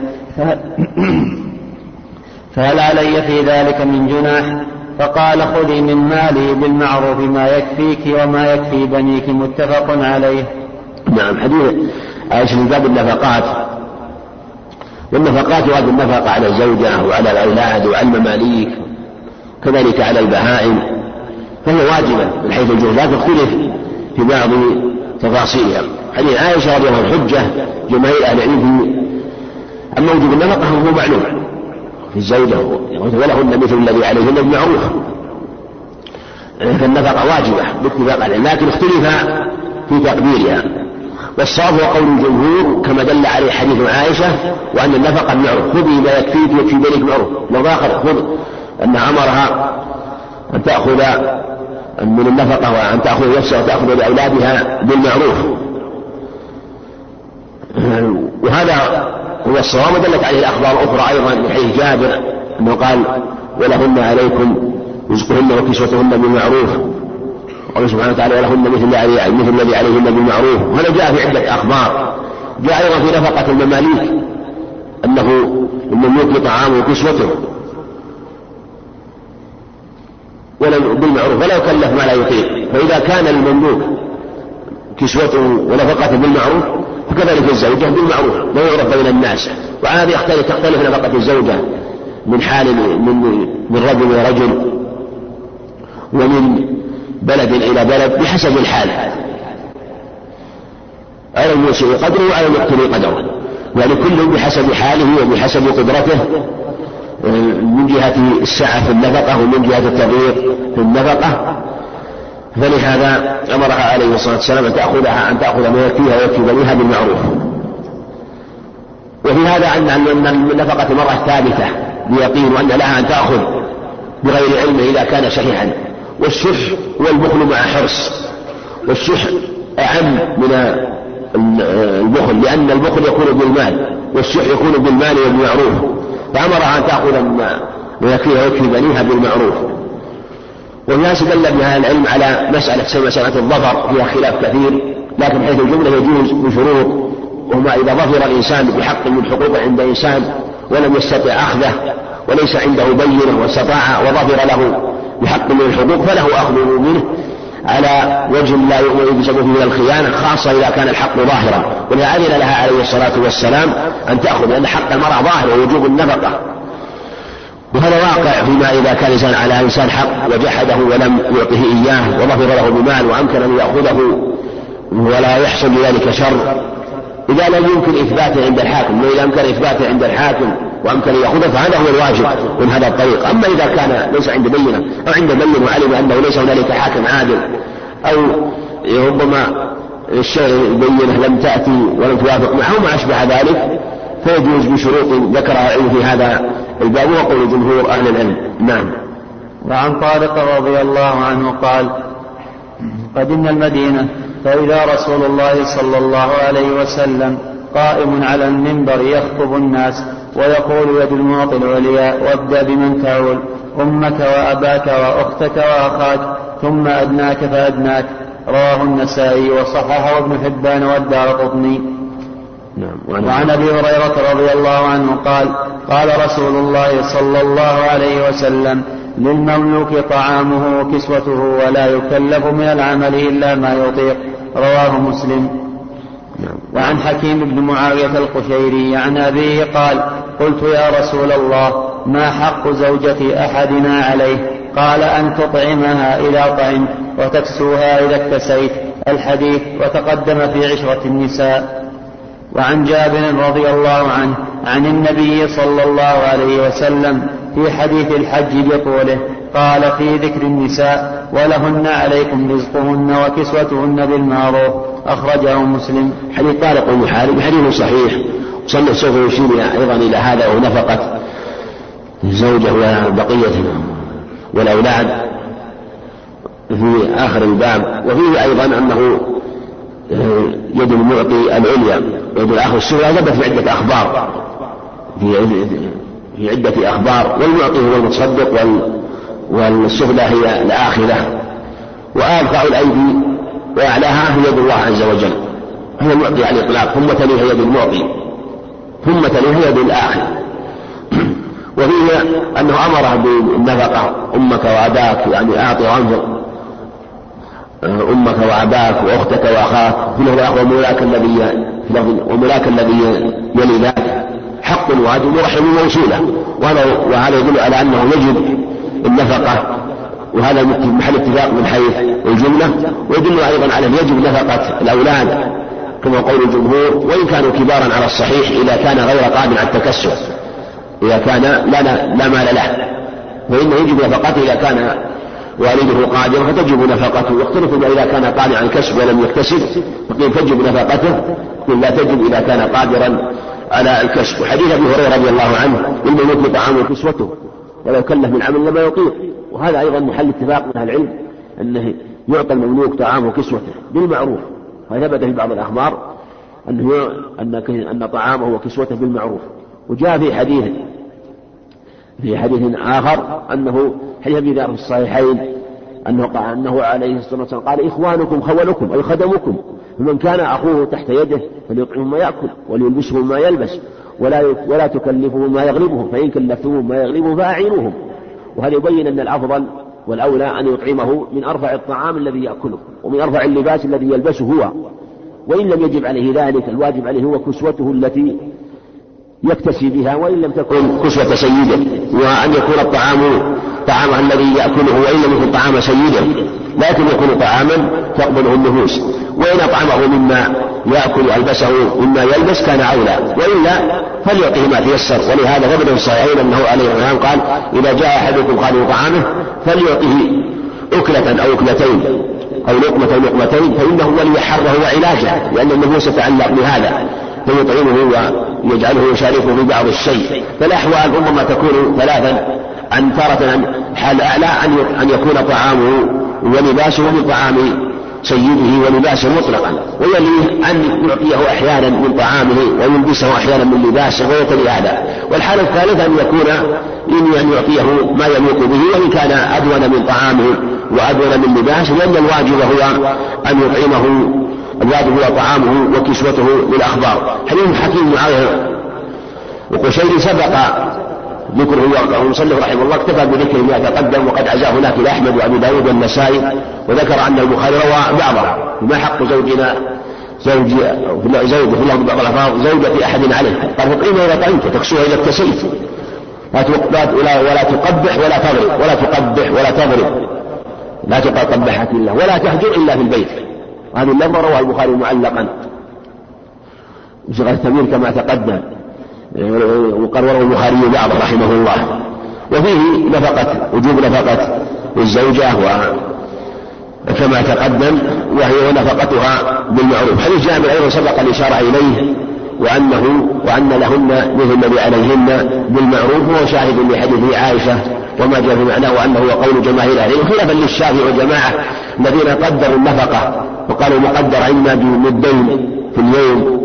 Speaker 3: فهل علي في ذلك من جناح؟ فقال: خذي من مالي بالمعروف ما يكفيك وما يكفي بنيك. متفق عليه.
Speaker 2: نعم. حديث عائشة في باب النفقات. والنفقات يراد النفقة على الزوجة وعلى الأولاد وعلى المماليك، كذلك على البهائم، فهي واجبة من حيث الجهد، لا تختلف في بعض تفاصيلها. حديث عائشة رضي الله عنها حجة جماهير أهل العلم أما وجوب النفقة هو معلوم في الزوجة ولهن مثل الذي عليهن بالمعروف، فالنفقة واجبة باتفاق العلم، لكن اختلف في تقديرها. والصواب هو قول الجمهور كما دل عليه حديث عائشة، وأن النفقة بالمعروف، خذي ما يكفيك ويكفي بنيك بالمعروف. لو آخر خذ أن أمرها أن تأخذ من النفقة وأن تأخذ نفسها وتأخذ بأولادها بالمعروف، وهذا هو الصواب. ودلت عليه الأخبار الأخرى أيضا من حديث جابر أنه قال: ولهن عليكم رزقهن وكسوتهن بالمعروف، قال سبحانه وتعالى: ولهن مثل الذي عليهن بالمعروف. وهذا جاء في عدة أخبار. جاء أيضا في نفقة المماليك أنه المملوك طعامه وكسوته بالمعروف ولا يكلف ما لا يطيق، فإذا كان المملوك كسوته ونفقته بالمعروف فكذلك الزوجة بالمعروف لا يعرف بين الناس. وهذا تختلف نفقة الزوجة من حال من رجل إلى رجل ومن بلد إلى بلد بحسب الحال، على الموسع قدره وعلى المقتل قدره، يعني كل بحسب حاله وبحسب قدرته من جهة السعة في النفقة ومن جهة التضييق في النفقة. فلهذا أمرها عليه الصلاة والسلام أن تأخذ ما يكفيها ويكفي بنيها بالمعروف. وفي هذا أن النفقة مرة ثابتة بيقين، وأن لها أن تأخذ بغير علمه إذا كان شحيحا. والشح والبخل مع حرص، والشح أعم من البخل، لأن البخل يكون بالمال والشح يكون بالمال والمعروف، فأمرها أن تأخذ ما يكفيها ويكفي بنيها بالمعروف. والناس دل بها العلم على مسألة الظفر فيها خلاف كثير، لكن حيث الجملة يجوز بشروط، وهما إذا ظفر الإنسان بحق من حقوق عند إنسان ولم يستطع أخذه وليس عنده بينة واستطاع وظفر له بحق من الحقوق فله أخذه منه على وجه لا يؤمن بسببه من الخيانة، خاصة إذا كان الحق ظاهرا. ولهذا لها عليه الصلاة والسلام أن تأخذ، لأن حق المرأة ظاهر ووجوب النفقة. وهذا واقع فيما إذا كان إنسان على إنسان حق وجحده ولم يعطه إياه وظفر له بمال وأمكن أن يأخذه ولا يحصل لذلك شر، إذا لم يمكن إثباته عند الحاكم، وإذا أمكن إثباته عند الحاكم وأمكن يأخذه فهذا هو الواجب من هذا الطريق. أما إذا كان ليس عند بينة أو عند بين وعلم أنه ليس هنالك حاكم عادل، أو ربما الشيء بينة لم تأتي ولم توافق معه وما أشبه ذلك، فيجوز بشروط ذكرها العلم في هذا الباب وقول جمهور أهل العلم. نعم.
Speaker 3: وعن طارق رضي الله عنه قال: قدمنا المدينة فإذا رسول الله صلى الله عليه وسلم قائم على المنبر يخطب الناس ويقول: يد المعطي العليا، وابدأ بمن تعول، أمك وأباك وأختك وأخاك، ثم أدناك فأدناك. رواه النسائي وصححه ابن حبان والدارقطني. وعن أبي هريرة رضي الله عنه قال: قال رسول الله صلى الله عليه وسلم: للمملوك طعامه وكسوته ولا يكلف من العمل إلا ما يطيق. رواه مسلم. وعن حكيم بن معاوية القشيري عن أبيه قال: قلت: يا رسول الله، ما حق زوجة أحدنا عليه؟ قال: أن تطعمها إذا طعمت وتكسوها إذا اكتسيت. الحديث وتقدم في عشرة النساء. وعن جابر رضي الله عنه عن النبي صلى الله عليه وسلم في حديث الحج بطوله قال في ذكر النساء: ولهن عليكم رزقهن وكسوتهن بالمعروف. أخرجه مسلم.
Speaker 2: حديث طارق المحارب حديث صحيح، وصلى سوف يشير أيضا إلى هذا ونفقة الزوجة وبقية والأولاد في آخر الباب. وفيه أيضا أنه يد المعطي العليا ويد الآخر السفلى ثبت في عدة أخبار في عدة أخبار، والمعطي هو المتصدق والسفلى هي الآخرة. وأرفع الأيدي وأعلاها هي يد الله عز وجل، هي المعطي على الإطلاق، ثم تليها يد المعطي، ثم تليها يد الآخر. وفيه أنه أمره بالنفقة أمك وأباك، يعني أعطي وأنفق أمك وأباك وأختك وأخاك في الأخ وملاك الذي يلي ذاك حق واجب ورحم موصولة. وهذا يدل على أنه يجب النفقة، وهذا محل اتفاق من حيث الجملة. ويدل أيضا على أن يجب نفقة الأولاد كما قول الجمهور، وإن كانوا كبارا على الصحيح إذا كان غير قادر على التكسب، إذا كان لا مال له، فإنه يجب نفقته إذا كان والده قادر فتجب نفقته. واختلف إذا كان قادر على الكسب ولم يكتسب فقيل تجب نفقته، قيل لا تجب إذا كان قادرا على الكسب. وحديث أبي هريرة رضي الله عنه إنه يطلق طعامه وكسوته ولا يكلف من عمل لما يطيق. وهذا أيضا محل اتفاق من أهل العلم أنه يعطى المملوك طعامه وكسوته بالمعروف. فثبت في بعض الأخبار أن طعامه وكسوته بالمعروف. وجاء في حديث آخر أنه حديث أبي ذر في الصحيحين أنه عليه الصلاة والسلام قال إخوانكم خولكم أي خدمكم، فمن كان أخوه تحت يده فليطعمه ما يأكل وليلبسه ما يلبس ولا تكلفه ما يغلبهم، فإن كلفتهم ما يغلبهم فأعينوهم. وهذا يبين أن الأفضل والأولى أن يطعمه من أرفع الطعام الذي يأكله ومن أرفع اللباس الذي يلبسه هو، وإن لم يجب عليه ذلك الواجب عليه هو كسوته التي يكتسي بها، وإن لم تكن كسوة سيده، وأن يكون الطعام طعامه الذي يأكله وإن لم يكن طعام سيده، لكن يكون طعاما تقبله النفوس. وإن أطعمه مما يأكل وألبسه مما يلبس كان أولى، وإلا فليعطيه ما تيسر. ولهذا ثبت في الصحيحين أنه عليه السلام قال إذا جاء أحدكم قال طعامه فليعطيه أكلة أو أكلتين أو لقمة أو لقمتين، فإنه ولي حره وعلاجه، لأن النفوس تتعلق بهذا، فيطعمه ويجعله يشاركه في بعض الشيء. فالأحوال ربما تكون ثلاثا: أن تارة حال أعلى أن يكون طعامه ولباسه من طعام سيده ولباسه مطلقا، ويليه أن يعطيه أحيانا من طعامه ويلبسه أحيانا من لباسه ويتلي هذا. والحالة الثالثة أن يكون أن يعطيه ما يليق به، وإن كان أدون من طعامه وأدون من لباسه، لأن الواجب هو أن يطعمه، الواجب هو طعامه وكسوته للأخبار. حديث حكيم معاوية وقشيري سبق ذكره ومصنف رحمه الله اكتفى بذكر ما تقدم، وقد عزاه هناك لأحمد وأبي داود والنسائي، وذكر أن البخاري روى بعضه ما حق زوجنا في بعض الألفاظ زوجة أحد عليه، قال تطعمها إذا طعمت وتكسوها إذا اكتسيت، ولا تقبح ولا تضرب، ولا تقبح ولا تضرب، لا تقبحك الله، ولا تهجر إلا في البيت. هذه اللفظة رواه البخاري معلقا بصيغة التمرير كما تقدم، وقال رواه البخاري بعضه رحمه الله. وفيه وجوب نفقة الزوجة وكما تقدم، وهي نفقتها بالمعروف. حديث جابر أيضا سبق الإشارة إليه، وأن لهن مثل الذي عليهن بالمعروف، وهو شاهد لحديث عائشة وما جاء في معناه، وأنه هو قول جماهير أهل العلم، خلافا للشافعي والجماعة الذين قدروا النفقة وقالوا مقدر عنا بمدين في اليوم،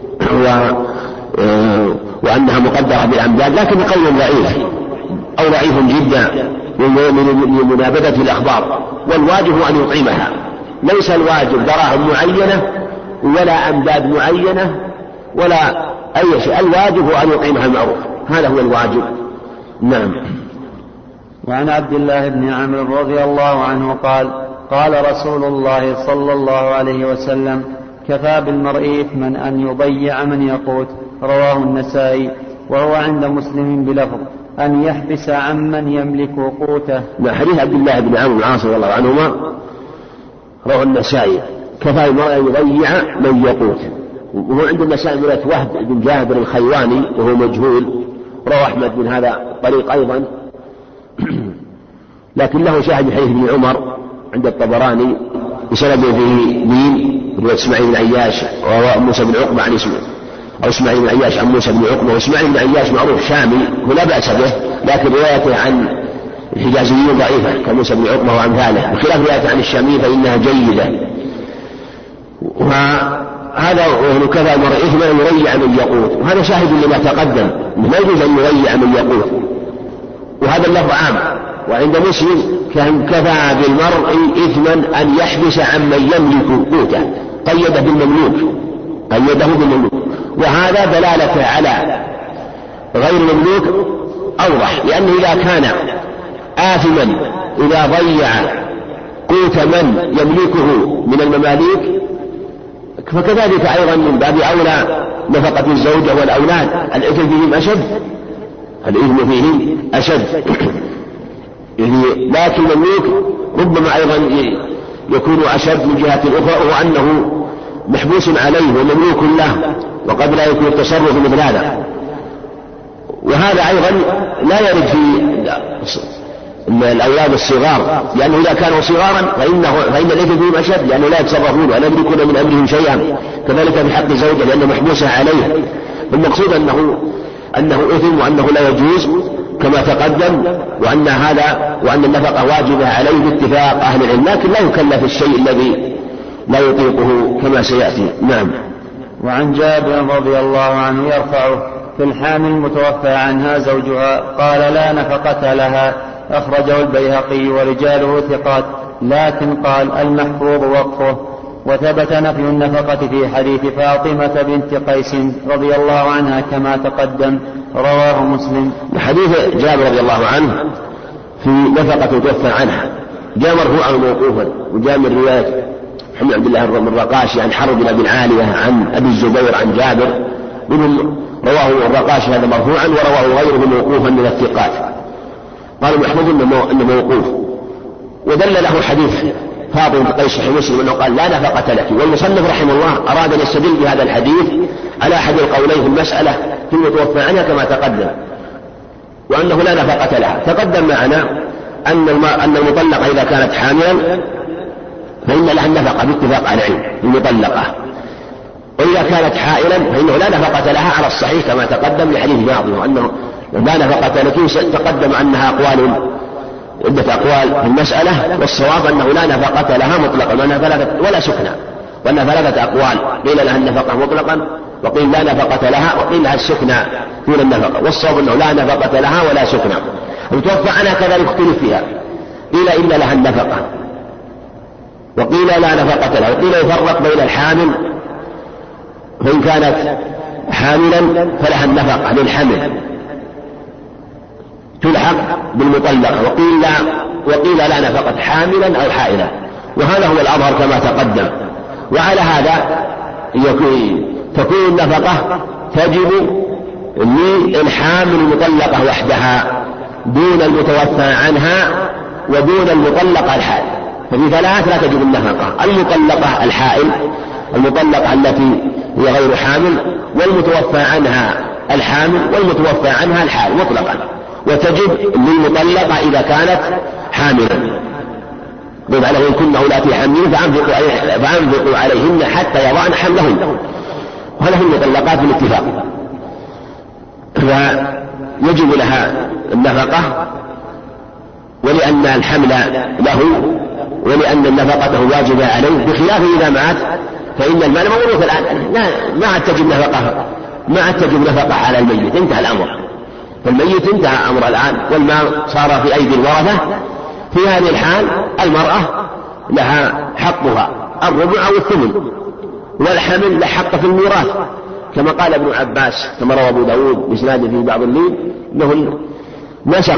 Speaker 2: وأنها مقدرة بالأمداد، لكن قول ضعيف أو ضعيف جدا لمنابذة الأخبار. والواجب أن يطعمها، ليس الواجب دراهم معينة ولا أمداد معينة ولا أي شيء، الواجب أن يطعمها المعروف، هذا هو الواجب. نعم.
Speaker 3: وعن عبد الله بن عمرو رضي الله عنه قال رسول الله صلى الله عليه وسلم: كفى بالمرء إثما أن يضيع من يقوت. رواه النسائي، وهو عند مسلم بلفظ أن يحبس عمن يملك قوته.
Speaker 2: حديث عبد الله بن عمرو العاص رضي الله عنهما رواه النسائي: كفى بالمرء أن يضيع من يقوت. وهو عند النسائي من وهب بن جابر الخيواني وهو مجهول، رواه أحمد من هذا طريق أيضا، لكن له شاهد حديث ابن عمر عند الطبراني بسند فيه دين رواية إسماعيل بن عياش وهو موسى بن عقبة عن اسماعيل بن عياش عن موسى بن عقبة. وإسماعيل بن عياش معروف شامي ولا بأس به، لكن روايته عن الحجازيين ضعيفة كموسى بن عقبة وأمثاله، بخلاف روايته عن الشامي فإنها جيدة. وهذا وكذا المرء إثما أن يريع من يقوت، وهذا شاهد لما تقدم، لا يجوز أن يريع من يقوت، وهذا اللفظ عام. وعند مسلم كان كفى بالمرء إثما أن يحبس عمن يملك قوته، قيده بالمملوك، وهذا دلالة على غير المملوك أوضح، لأنه إذا كان آثما إذا ضيع قوت من يملكه من المماليك فكذلك أيضا من باب أولى نفقة الزوجة والأولاد، الإثم فيهم أشد. لكن المملوك ربما أيضا يكون أشد من جهة أخرى، وهو أنه محبوس عليه ومملوك له، وقد لا يكون التصرف مثل هذا. وهذا أيضا لا يرد في الأولاد الصغار، لأنه إذا كانوا صغارا فإن الإثم فيهم أشد، لأنه لا يتصرفون ولا يملكون من أمرهم شيئا. كذلك في حق الزوجة لأنه محبوسة عليه. المقصود أنه إثم وأنه لا يجوز كما تقدم، وأن النفقة واجبة عليه باتفاق أهل العلم، لكن لا يكلف الشيء الذي لا يطيقه كما سيأتي. نعم.
Speaker 3: وعن جابر رضي الله عنه يرفعه: في الحامل المتوفى عنها زوجها قال لا نفقة لها، أخرجه البيهقي ورجاله ثقات، لكن قال المحفوظ وقفه. وثبت نفي النفقة في حديث فاطمة بنت قيس رضي الله عنها كما تقدم، رواه مسلم.
Speaker 2: حديث جابر رضي الله عنه في نفقة توفى عنها جاء مرفوعا وموقوفا، وجاء من رواية محمد عبد الله بن الرقاشي عن حرب بن أبي العالية عن أبي الزبير عن جابر، منهم رواه الرقاشي هذا مرفوعا ورواه غيره موقوفا من الثقات. قال محمود إنه موقوف، ودل له حديث فاطمة قيس في مسلم أنه قال لا نفقة لك. والمصنف رحمه الله أراد أن يستدل بهذا الحديث على أحد القولين في المسألة في المتوفى عنها كما تقدم، وأنه لا نفقة لها. تقدم معنا أن المطلقة إذا كانت حاملا فإن لها النفقة باتفاق على العلم المطلقة، وإذا كانت حائلا فإنه لا نفقة لها على الصحيح كما تقدم لحديث فاطمة أنه لا نفقة لك. تقدم أنها عدة أقوال في المسألة، والصواب أنه لا نفقة لها مطلقا ولا سكنى، وأنها ثلاثة أقوال، قيل لها النفقة مطلقا، وقيل لا نفقة لها، وقيل لها السكنى دون النفقة. والصواب أنه لا نفقة لها ولا سكنى. المتوفى عنها كذلك اختلف فيها، قيل إن لها النفقة، وقيل لا نفقة لها، وقيل يفرق بين الحامل، فإن كانت حاملا فلها النفقة للحمل تلحق بالمطلقة، وقيل لا نفقة حاملا أو حائلا، وهذا هو الأظهر كما تقدم. وعلى هذا تكون النفقة تجب للحامل المطلقة وحدها دون المتوفى عنها ودون المطلقة الحائل. ففي ثلاث لا تجب النفقة: المطلقة الحائل، المطلقة التي هي غير حامل، والمتوفى عنها الحامل، والمتوفى عنها الحائل مطلقا. وتجب للمطلقة إذا كانت حاملا، قل على إن كن أولاتي حمل فأنفقوا عليهن حتى يضعن حملهن، وهذه المطلقات بالاتفاق، فيجب لها النفقة، ولأن الحمل له، ولأن النفقة واجبة عليه، بخلاف إذا مات فإن المال موروث الآن، ما عاد تجب نفقة على الميت، انتهى الأمر، فالميت انتهى أمر الآن، والمال صار في أيدي الورثة. في هذه الحال المرأة لها حقها الربع أو الثمن، والحمل له حق في الميراث، كما قال ابن عباس كما روى أبو داود بإسناد في بعض الليل أنه نسخ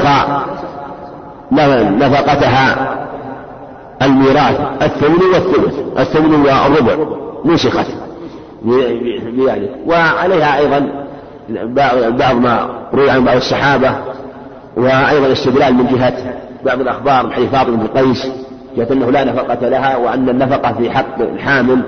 Speaker 2: نفقتها الميراث الثمن والثلث، الثمن والربع نسخت بذلك. وعليها أيضا بعض ما روي عن بعض الصحابة، وأيضا استدلال من جهة بعض الأخبار من حديث فاطمة بن قيس جاءت أنه لا نفقة لها، وأن النفقة في حق الحامل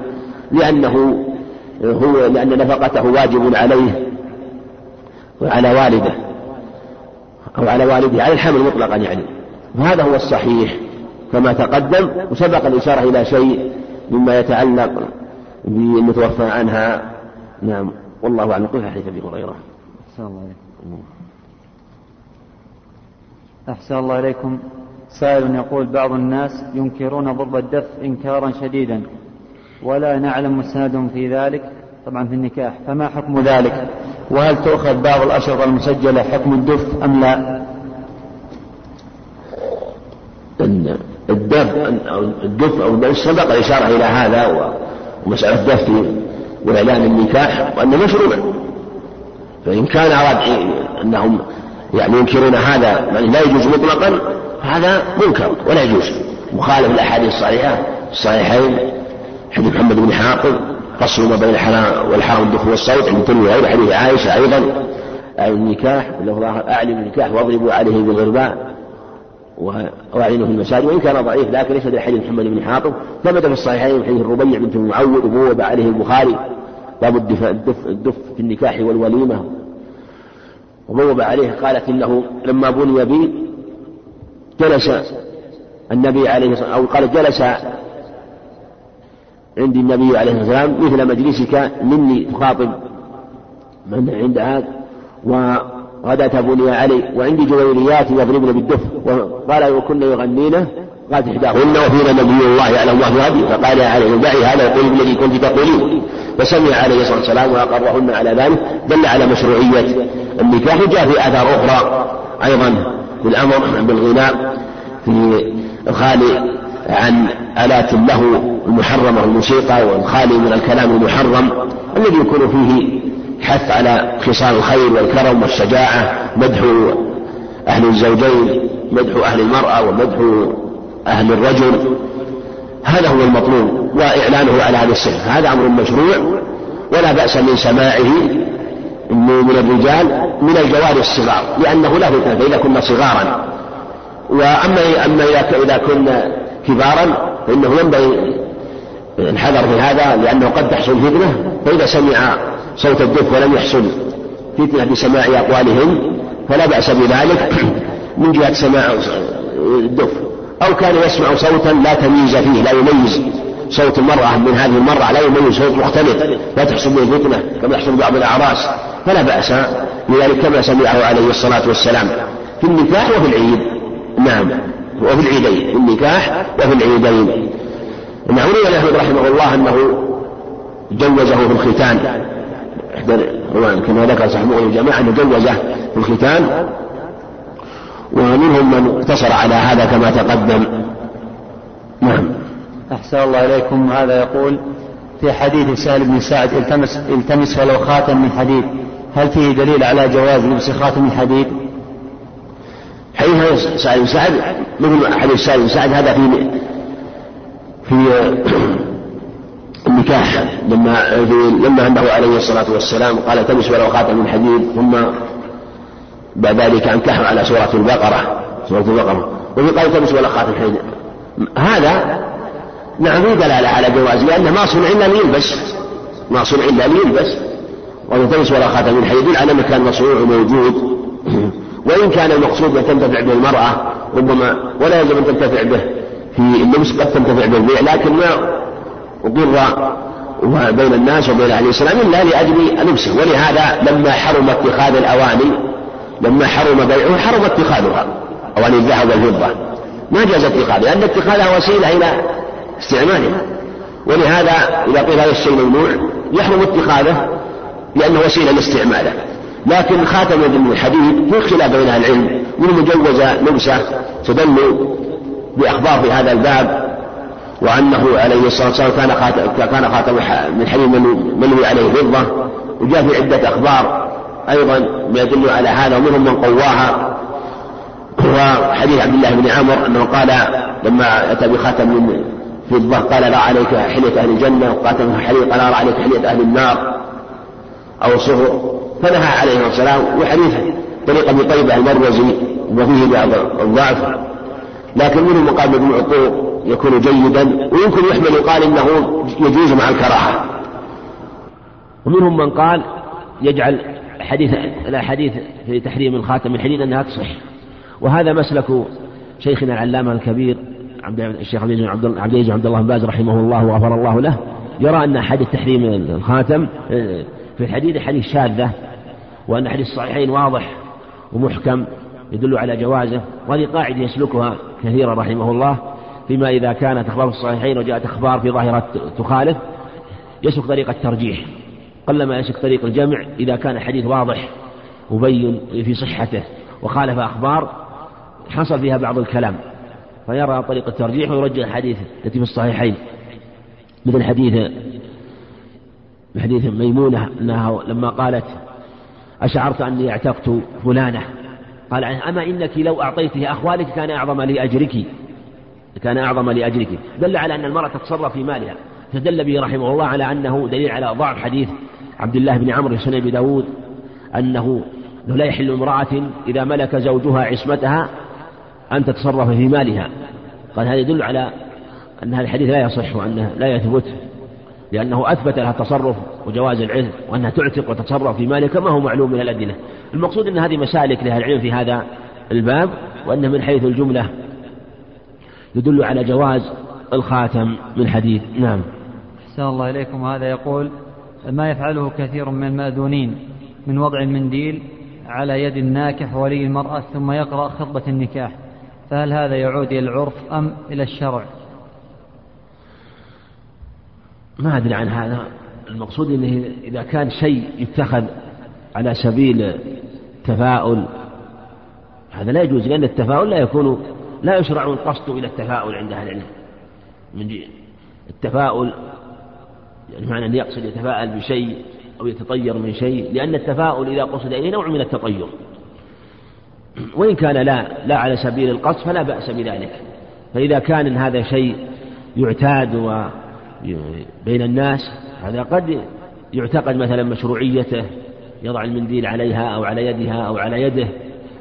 Speaker 2: لأن نفقته واجب عليه وعلى والده أو على والده على الحمل مطلقا يعني. وهذا هو الصحيح كما تقدم. وسبق الإشارة إلى شيء مما يتعلق بالمتوفى عنها. نعم، والله أعلم. قل حديث أبي هريرة.
Speaker 3: أحسن الله إليكم. سائل يقول: بعض الناس ينكرون ضرب الدف إنكارا شديدا ولا نعلم مستند في ذلك، طبعا في النكاح، فما حكم ذلك؟ وهل تؤخذ بعض الأشرطة المسجلة حكم الدف أم لا؟
Speaker 2: الدف أو سبق الإشارة إلى هذا، ومسألة الدف وإعلان النكاح وأنه مشروع، فإن كان أراد أنهم يعني ينكرون هذا يعني لا يجوز مطلقا، هذا منكر ولا يجوز، مخالف الأحاديث الصحيحة الصحيحين، حديث محمد بن حاطب فصل ما بين الحلال والحرام الدف والصوت، عند الترمذي وغيره، حديث عائشة أيضا النكاح أعلن النكاح واضربوا عليه بالغرباء وأعلنوا في المساجد، وإن كان ضعيف لكن ليس حديث محمد بن حاطب. ثبت في الصحيحين حديث الربيع بنت المعوذ وبوب عليه البخاري باب الدف في النكاح والوليمة، وبوب عليه قالت إنه لما بني بي جلس النبي عليه الصلاة والسلام، أو قال جلس عند النبي عليه الصلاة والسلام مثل مجلسك مني تخاطب من عند هذا، وغداة بني علي وعندي جويريات يضربن بالدف، وقال وكنا يغنينه، قالت إحداهن وفينا نبي الله يعلم الله غدي، فقال يا علي دعي هذا يقول الذي كنت تقولين، فسمع عليه الصلاة والسلام وأقرهن على ذلك، دل على مشروعية النكاح. جاء في آثار أخرى أيضا بالأمر بالغناء في الخالي عن آلات اللهو المحرمة والموسيقى، والخالي من الكلام المحرم الذي يكون فيه حث على خصال الخير والكرم والشجاعة، مدح أهل الزوجين، مدح أهل المرأة، ومدح أهل الرجل، هذا هو المطلوب، وإعلانه على هذا الصفة، هذا أمر مشروع ولا بأس من سماعه من الرجال من الجواري الصغار، لأنه لا فتنة إذا كنا صغارا، وأما إذا كنا كبارا فإنه ينبغي الحذر في هذا، لأنه قد تحصل فتنة، فإذا سمع صوت الدف ولم يحصل فتنة بسماع أقوالهم فلا بأس بذلك من جهة سماع الدف، أو كان يسمع صوتا لا تمييز فيه، لا يميز صوت المرأة من هذه المرأة، لا يميز صوت مختلف لا تحصل به الفتنة كما يحصل بعض الأعراس، فلا بأس بذلك كما سمعه عليه الصلاة والسلام في النكاح وفي العيد. نعم، وفي العيدين، في النكاح وفي العيدين. نعم، روي أحمد رحمه الله أنه جوزه في الختان، كما ذكر صاحب الجماعة أنه جوزه في الختان، ومنهم من اقتصر على هذا كما تقدم. نعم.
Speaker 3: أحسن الله إليكم. هذا يقول: في حديث سهل بن سعد التمس ولو خاتم من حديد، هل فيه دليل على جواز لبس خاتم من حديد؟
Speaker 2: حديث سهل بن سعد مثل حديث سهل بن سعد هذا في النكاح، لما عنده عليه الصلاة والسلام قال التمس ولو خاتم من حديد، ثم بعد ذلك انكحوا على سورة البقرة، وفي قال التمس ولو خاتم من حديد، هذا نعم دلالة على جواز، لأنه ما صنع إلا ليلبس، والتمس ولا خاتم من حديد على مكان مصنوع موجود، وإن كان المقصود أن تنتفع به المرأة ربما ولا يجب أن تنتفع به في اللبس، قد تنتفع بالبيع، لكن ما أضر بين الناس وبين أهل الإسلام إلا لأجل لبسه. ولهذا لما حرم اتخاذ الأواني، لما حرم بيعه حرم اتخاذها، أواني الذهب والفضة ما جاز اتخاذها، لأن اتخاذها وسيلة إلى استعمالها، ولهذا إذا قيل هذا الشيء ممنوع يحرم اتخاذه لأنه وسيلة لاستعماله. لكن خاتم من الحديد في خلاف بين أهل العلم، من مجوز لبسه تدل بأخبار في هذا الباب، وأنه عليه الصلاة والسلام كان خاتم من حديد منوي عليه فضة، وجاء في عدة أخبار أيضا ما يدل على هذا، ومنهم من قواها، وحديث عبد الله بن عمر أنه قال لما أتى بخاتم من فضة قال لا عليك حلية أهل الجنة، وقاتل حلية قال لا عليك حلية أهل النار أو صهر، فنهى عليه السلام. وحديث طريق أبي طيبة المروزي وفيه بعض الضعف، لكن منهم مقام ابن عطوق يكون جيدا، ويمكن يحمل يقال إنه يجوز مع الكراهة. ومنهم من قال يجعل الأحاديث في تحريم الخاتم من حديد أنها تصح، وهذا مسلك شيخنا العلامة الكبير الشيخ عبد العزيز عبد الله بن باز رحمه الله وغفر الله له، يرى أن حديث تحريم الخاتم في الحديد حديث شاذة، وأن حديث الصحيحين واضح ومحكم، يدل على جوازه. وهذه قاعدة يسلكها كثيرا رحمه الله، فيما إذا كانت أخبار الصحيحين وجاءت أخبار في ظاهرة تخالف يسلك طريق الترجيح، قلما يسلك طريق الجمع إذا كان الحديث واضح مبين في صحته وخالف أخبار حصل فيها بعض الكلام، فيرى طريق الترجيح ويرجح الحديث التي في الصحيحين، مثل حديث ميمونة أنها لما قالت أشعرت أني اعتقت فلانة، قال أما إنك لو أعطيته أخوالك كان أعظم لأجرك، دل على أن المرأة تتصرف في مالها، فدل به رحمه الله على أنه دليل على ضعف حديث عبد الله بن عمرو في سنن أبي داود أنه لا يحل امرأة إذا ملك زوجها عصمتها أن تتصرف في مالها. قال هذا يدل على أن هذا الحديث لا يصح وأنه لا يثبت، لأنه أثبت لها التصرف وجواز العلم وأنها تعتق وتتصرف في مالها كما هو معلوم من الأدلة. المقصود أن هذه مسالك لها العلم في هذا الباب، وأنه من حيث الجملة يدل على جواز الخاتم من حديد. نعم.
Speaker 3: أحسن الله إليكم. هذا يقول ما يفعله كثير من المأذونين من وضع المنديل على يد الناكح ولي المرأة ثم يقرأ خطبة النكاح، فهل هذا يعود إلى العرف أم إلى الشرع؟
Speaker 2: ما أدري عن هذا. المقصود أنه إذا كان شيء يتخذ على سبيل تفاؤل هذا لا يجوز، لأن التفاؤل لا يشرع القصد إلى التفاؤل عند أهل العلم. من التفاؤل يعني معنى أن يقصد يتفاءل بشيء أو يتطير من شيء، لأن التفاؤل إذا قصد إليه نوع من التطير، وإن كان لا على سبيل القصد فلا بأس بذلك. فإذا كان هذا شيء يعتاد بين الناس هذا قد يعتقد مثلا مشروعيته، يضع المنديل عليها أو على يدها أو على يده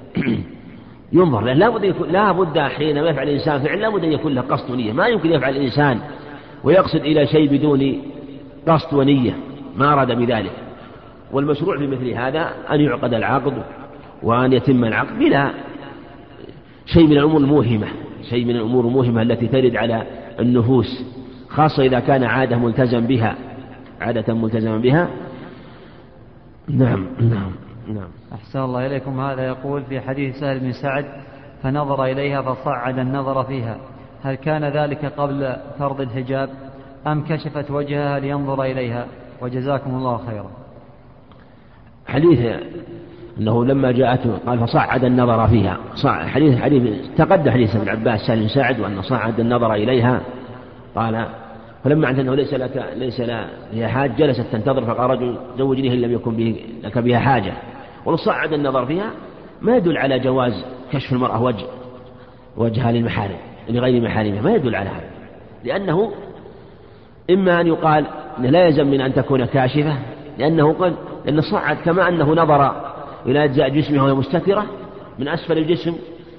Speaker 2: ينظر لا بد حينما يفعل الإنسان فعل لا بد أن يكون له قصد ونية. ما يمكن يفعل الإنسان ويقصد إلى شيء بدون قصد ونية، ما أراد بذلك. والمشروع في مثل هذا أن يعقد العقد وأن يتم العقد بلا شيء من الأمور الموهمة التي ترد على النفوس، خاصة إذا كان عادة ملتزم بها. نعم.
Speaker 3: أحسن الله إليكم. هذا يقول في حديث سهل بن سعد فنظر إليها فصعد النظر فيها، هل كان ذلك قبل فرض الحجاب أم كشفت وجهها لينظر إليها؟ وجزاكم الله خيرا.
Speaker 2: حديث أنه لما جاءته قال فصعد النظر فيها، حديث تقدم حديث ابن عباس سهل بن سعد وأن صعد النظر إليها، قال فلما علمت أنه ليس لها حاجة جلست تنتظر، فقال رجل زوجنيه إن لم يكن لك بها حاجة. ولو صعد النظر فيها ما يدل على جواز كشف المرأة وجهها للمحارم لغير محارمها، ما يدل على هذا، لأنه إما أن يقال إنه لا يلزم من أن تكون كاشفة، لأن صعد كما أنه نظر إلى أجزاء جسمها وهي مستترة من أسفل الجسم،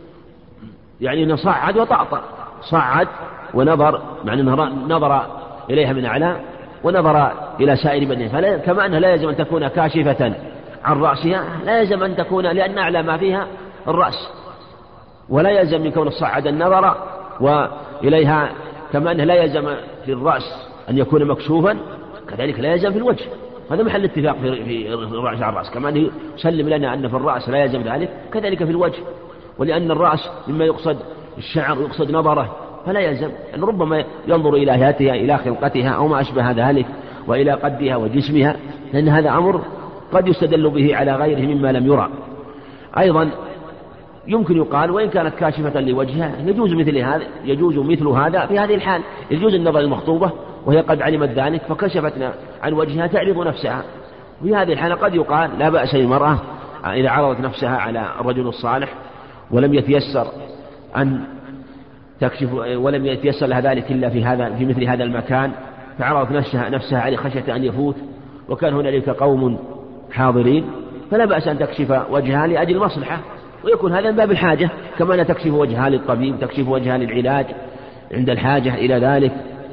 Speaker 2: يعني أنه صعد وطأطأ، صعد ونظر، معنى أنه نظر إليها من أعلى ونظر إلى سائر بدنها، كما أنها لا يلزم أن تكون كاشفة عن رأسها، لا يلزم أن تكون، لأن أعلى ما فيها الرأس، ولا يلزم من كون صعد النظر وإليها، كما أنه لا يلزم في الرأس أن يكون مكشوفا كذلك لا يلزم في الوجه. هذا محل اتفاق في الرأس، كما أنه يسلم لنا أن في الرأس لا يلزم ذلك كذلك في الوجه، ولأن الرأس مما يقصد الشعر ويقصد نظره فلا يلزم أن ربما ينظر إلى هيئتها إلى خلقتها أو ما أشبه ذلك وإلى قدها وجسمها، لأن هذا أمر قد يستدل به على غيره مما لم يرى. أيضا يمكن يقال وإن كانت كاشفة لوجهها يجوز مثل هذا في هذه الحال، يجوز النظر المخطوبة وهي قد علمت ذلك فكشفت عن وجهها تعرض نفسها، وفي هذه الحالة قد يقال لا بأس للمرأة إذا عرضت نفسها على الرجل الصالح ولم يتيسر أن تكشف ولم يتيسر لها ذلك إلا في مثل هذا المكان، فعرضت نفسها عليه خشية أن يفوت وكان هنالك قوم حاضرين، فلا بأس أن تكشف وجهها لأجل المصلحة، ويكون هذا من باب الحاجة، كما أن تكشف وجهها للطبيب، تكشف وجهها للعلاج عند الحاجة إلى ذلك.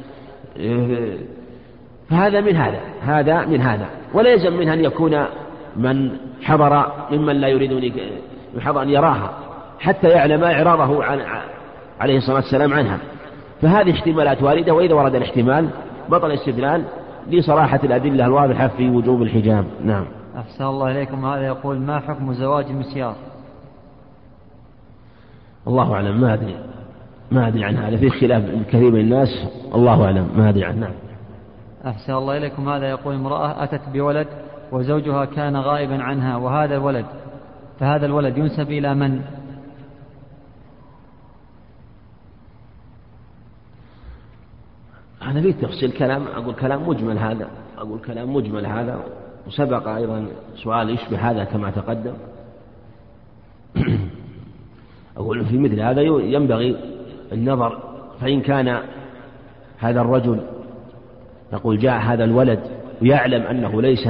Speaker 2: فهذا من هذا ولا يلزم منها أن يكون من حضر ممن لا يريد أن يراها حتى يعلم إعراضه عليه الصلاة والسلام عنها. فهذه احتمالات واردة، وإذا ورد الاحتمال بطل الاستدلال لصراحة الأدلة الواضحة في وجوب الحجاب. نعم.
Speaker 3: أحسن الله إليكم. هذا يقول ما حكم زواج المسيار؟
Speaker 2: الله أعلم، ما أدري عن هذا، في خلاف كثير من الناس، الله أعلم، ما أدري عنه.
Speaker 3: أحسن الله إليكم. هذا يقول امرأة أتت بولد وزوجها كان غائبا عنها فهذا الولد ينسب إلى من؟
Speaker 2: هذا فيه تفصيل كلام، أقول كلام مجمل هذا، وسبق أيضا سؤال يشبه هذا كما تقدم. أقول في مثل هذا ينبغي النظر، فإن كان هذا الرجل يقول جاء هذا الولد ويعلم أنه ليس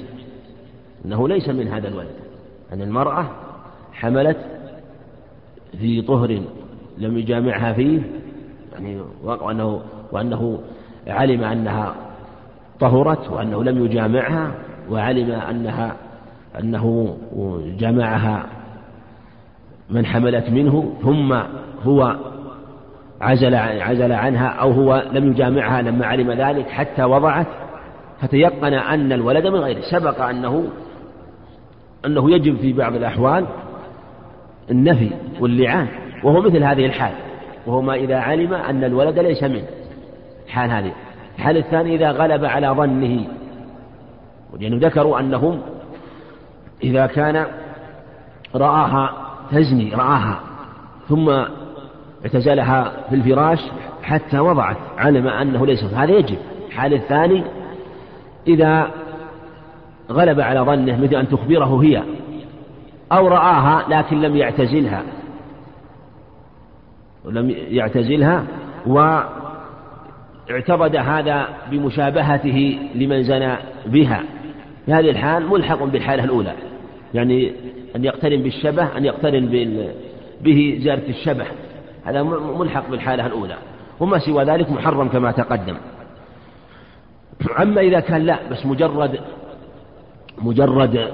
Speaker 2: من هذا الولد، أن المرأة حملت في طهر لم يجامعها فيه، يعني وأنه علم أنها طهرت وأنه لم يجامعها، وعلم أنه جامعها من حملت منه، ثم هو عزل عنها أو هو لم يجامعها لما علم ذلك حتى وضعت، فتيقن أن الولد من غيره. سبق أنه يجب في بعض الأحوال النفي واللعان، وهو مثل هذه الحال، وهو ما إذا علم أن الولد ليس منه. الحال هذه. الحال الثاني إذا غلب على ظنه، لأنه ذكروا أنهم إذا كان رآها تزني ثم اعتزلها في الفراش حتى وضعت علم أنه ليس، هذا يجب. الحال الثاني إذا غلب على ظنه، مثل أن تخبره هي أو رآها لكن لم يعتزلها واعتقد هذا بمشابهته لمن زنى بها، في هذه الحال ملحق بالحالة الأولى، يعني أن يقترن بالشبه، أن يقترن به زيارة الشبه، هذا ملحق بالحالة الأولى، وما سوى ذلك محرم كما تقدم. أما إذا كان لا، بس مجرد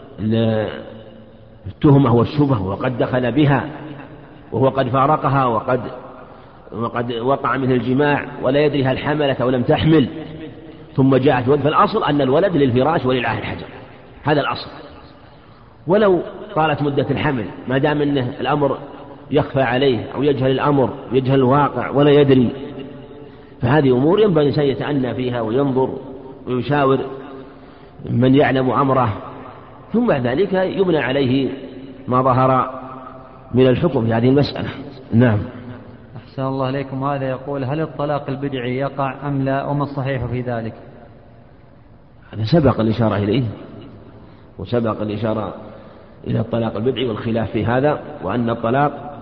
Speaker 2: التهمة والشبه، وقد دخل بها وهو قد فارقها وقد وقع منه الجماع ولا يدري هل حملت أو لم تحمل، ثم جاءت ولد، فالأصل أن الولد للفراش وللعهد الحجر، هذا الأصل. ولو طالت مدة الحمل ما دام أنه الأمر يخفى عليه أو يجهل الأمر، يجهل الواقع ولا يدري، فهذه أمور ينبغي الإنسان يتأنى فيها وينظر ويشاور من يعلم أمره، ثم بعد ذلك يبنى عليه ما ظهر من الحكم في هذه المسألة. نعم.
Speaker 3: أحسن الله إليكم. هذا يقول هل الطلاق البدعي يقع أم لا، وما الصحيح في ذلك؟
Speaker 2: هذا سبق الإشارة إليه، وسبق الإشارة إلى الطلاق البدعي والخلاف في هذا، وأن الطلاق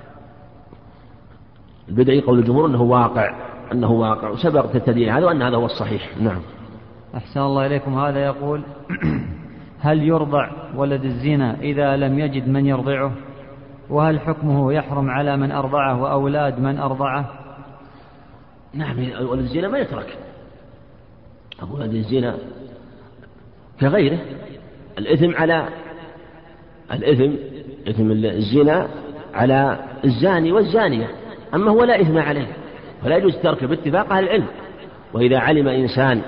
Speaker 2: البدعي قول الجمهور أنه واقع، وسبق التدليل هذا وأن هذا هو الصحيح. نعم.
Speaker 3: أحسن الله إليكم. هذا يقول هل يرضع ولد الزنا إذا لم يجد من يرضعه، وهل حكمه يحرم على من أرضعه وأولاد من أرضعه؟
Speaker 2: نعم، ولد الزنا ما يترك، ولد الزنا كغيره، إثم الزنا على الزاني والزانية، أما هو لا إثم عليه، فلا يجوز تركه باتفاق أهل العلم. وإذا علم إنسان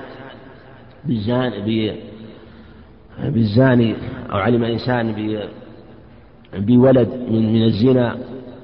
Speaker 2: بالزاني أو علم إنسان بولد من الزنا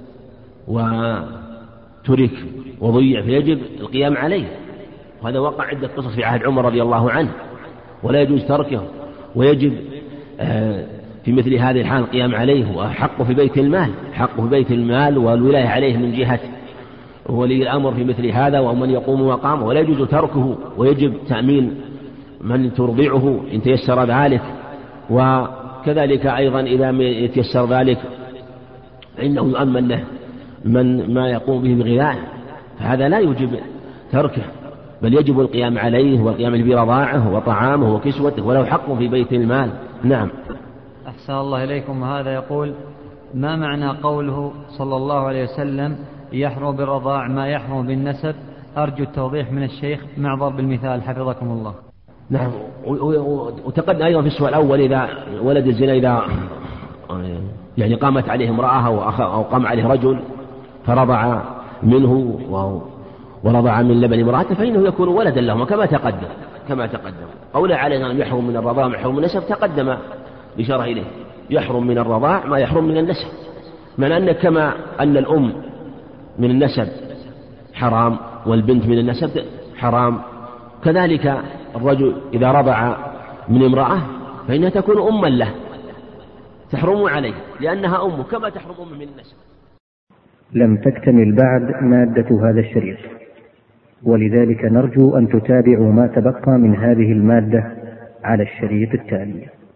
Speaker 2: وترك وضيع، فيجب القيام عليه، وهذا وقع عدة قصص في عهد عمر رضي الله عنه، ولا يجوز تركه، ويجب في مثل هذه الحال القيام عليه، وحقه في بيت المال والولاية عليه من جهة ولي الأمر في مثل هذا ومن يقوم مقامه، ولا يجوز تركه، ويجب تأمين من ترضعه إن تيسر ذلك، وكذلك أيضا إذا يتيسر ذلك فإنه يؤمن له من ما يقوم به بغذائه، فهذا لا يجب تركه، بل يجب القيام عليه والقيام برضاعه وطعامه وكسوته، وله حق في بيت المال. نعم.
Speaker 3: أحسن الله إليكم. هذا يقول ما معنى قوله صلى الله عليه وسلم يحرم بالرضاع ما يحرم بالنسب؟ أرجو التوضيح من الشيخ مع ضرب المثال حفظكم الله.
Speaker 2: نعم. وتقدم أيضا في السؤال الأول إذا ولد الزنا إذا يعني قامت عليه امرأة أو قام عليه رجل فرضع منه ورضع من لبن امرأته، فإنه يكون ولدا لهما كما تقدم. قوله عليه أن يحرم من الرضاع ما يحرم من النسب تقدم الإشارة إليه، يحرم من الرضاع ما يحرم من النسب، من أن كما أن الأم من النسب حرام والبنت من النسب حرام، كذلك الرجل إذا رضع من امرأة فإنها تكون أما له تحرم عليه لأنها أمه كما تحرم أمه من النسب.
Speaker 1: لم تكتمل بعد مادة هذا الشريط، ولذلك نرجو أن تتابعوا ما تبقى من هذه المادة على الشريط التالي.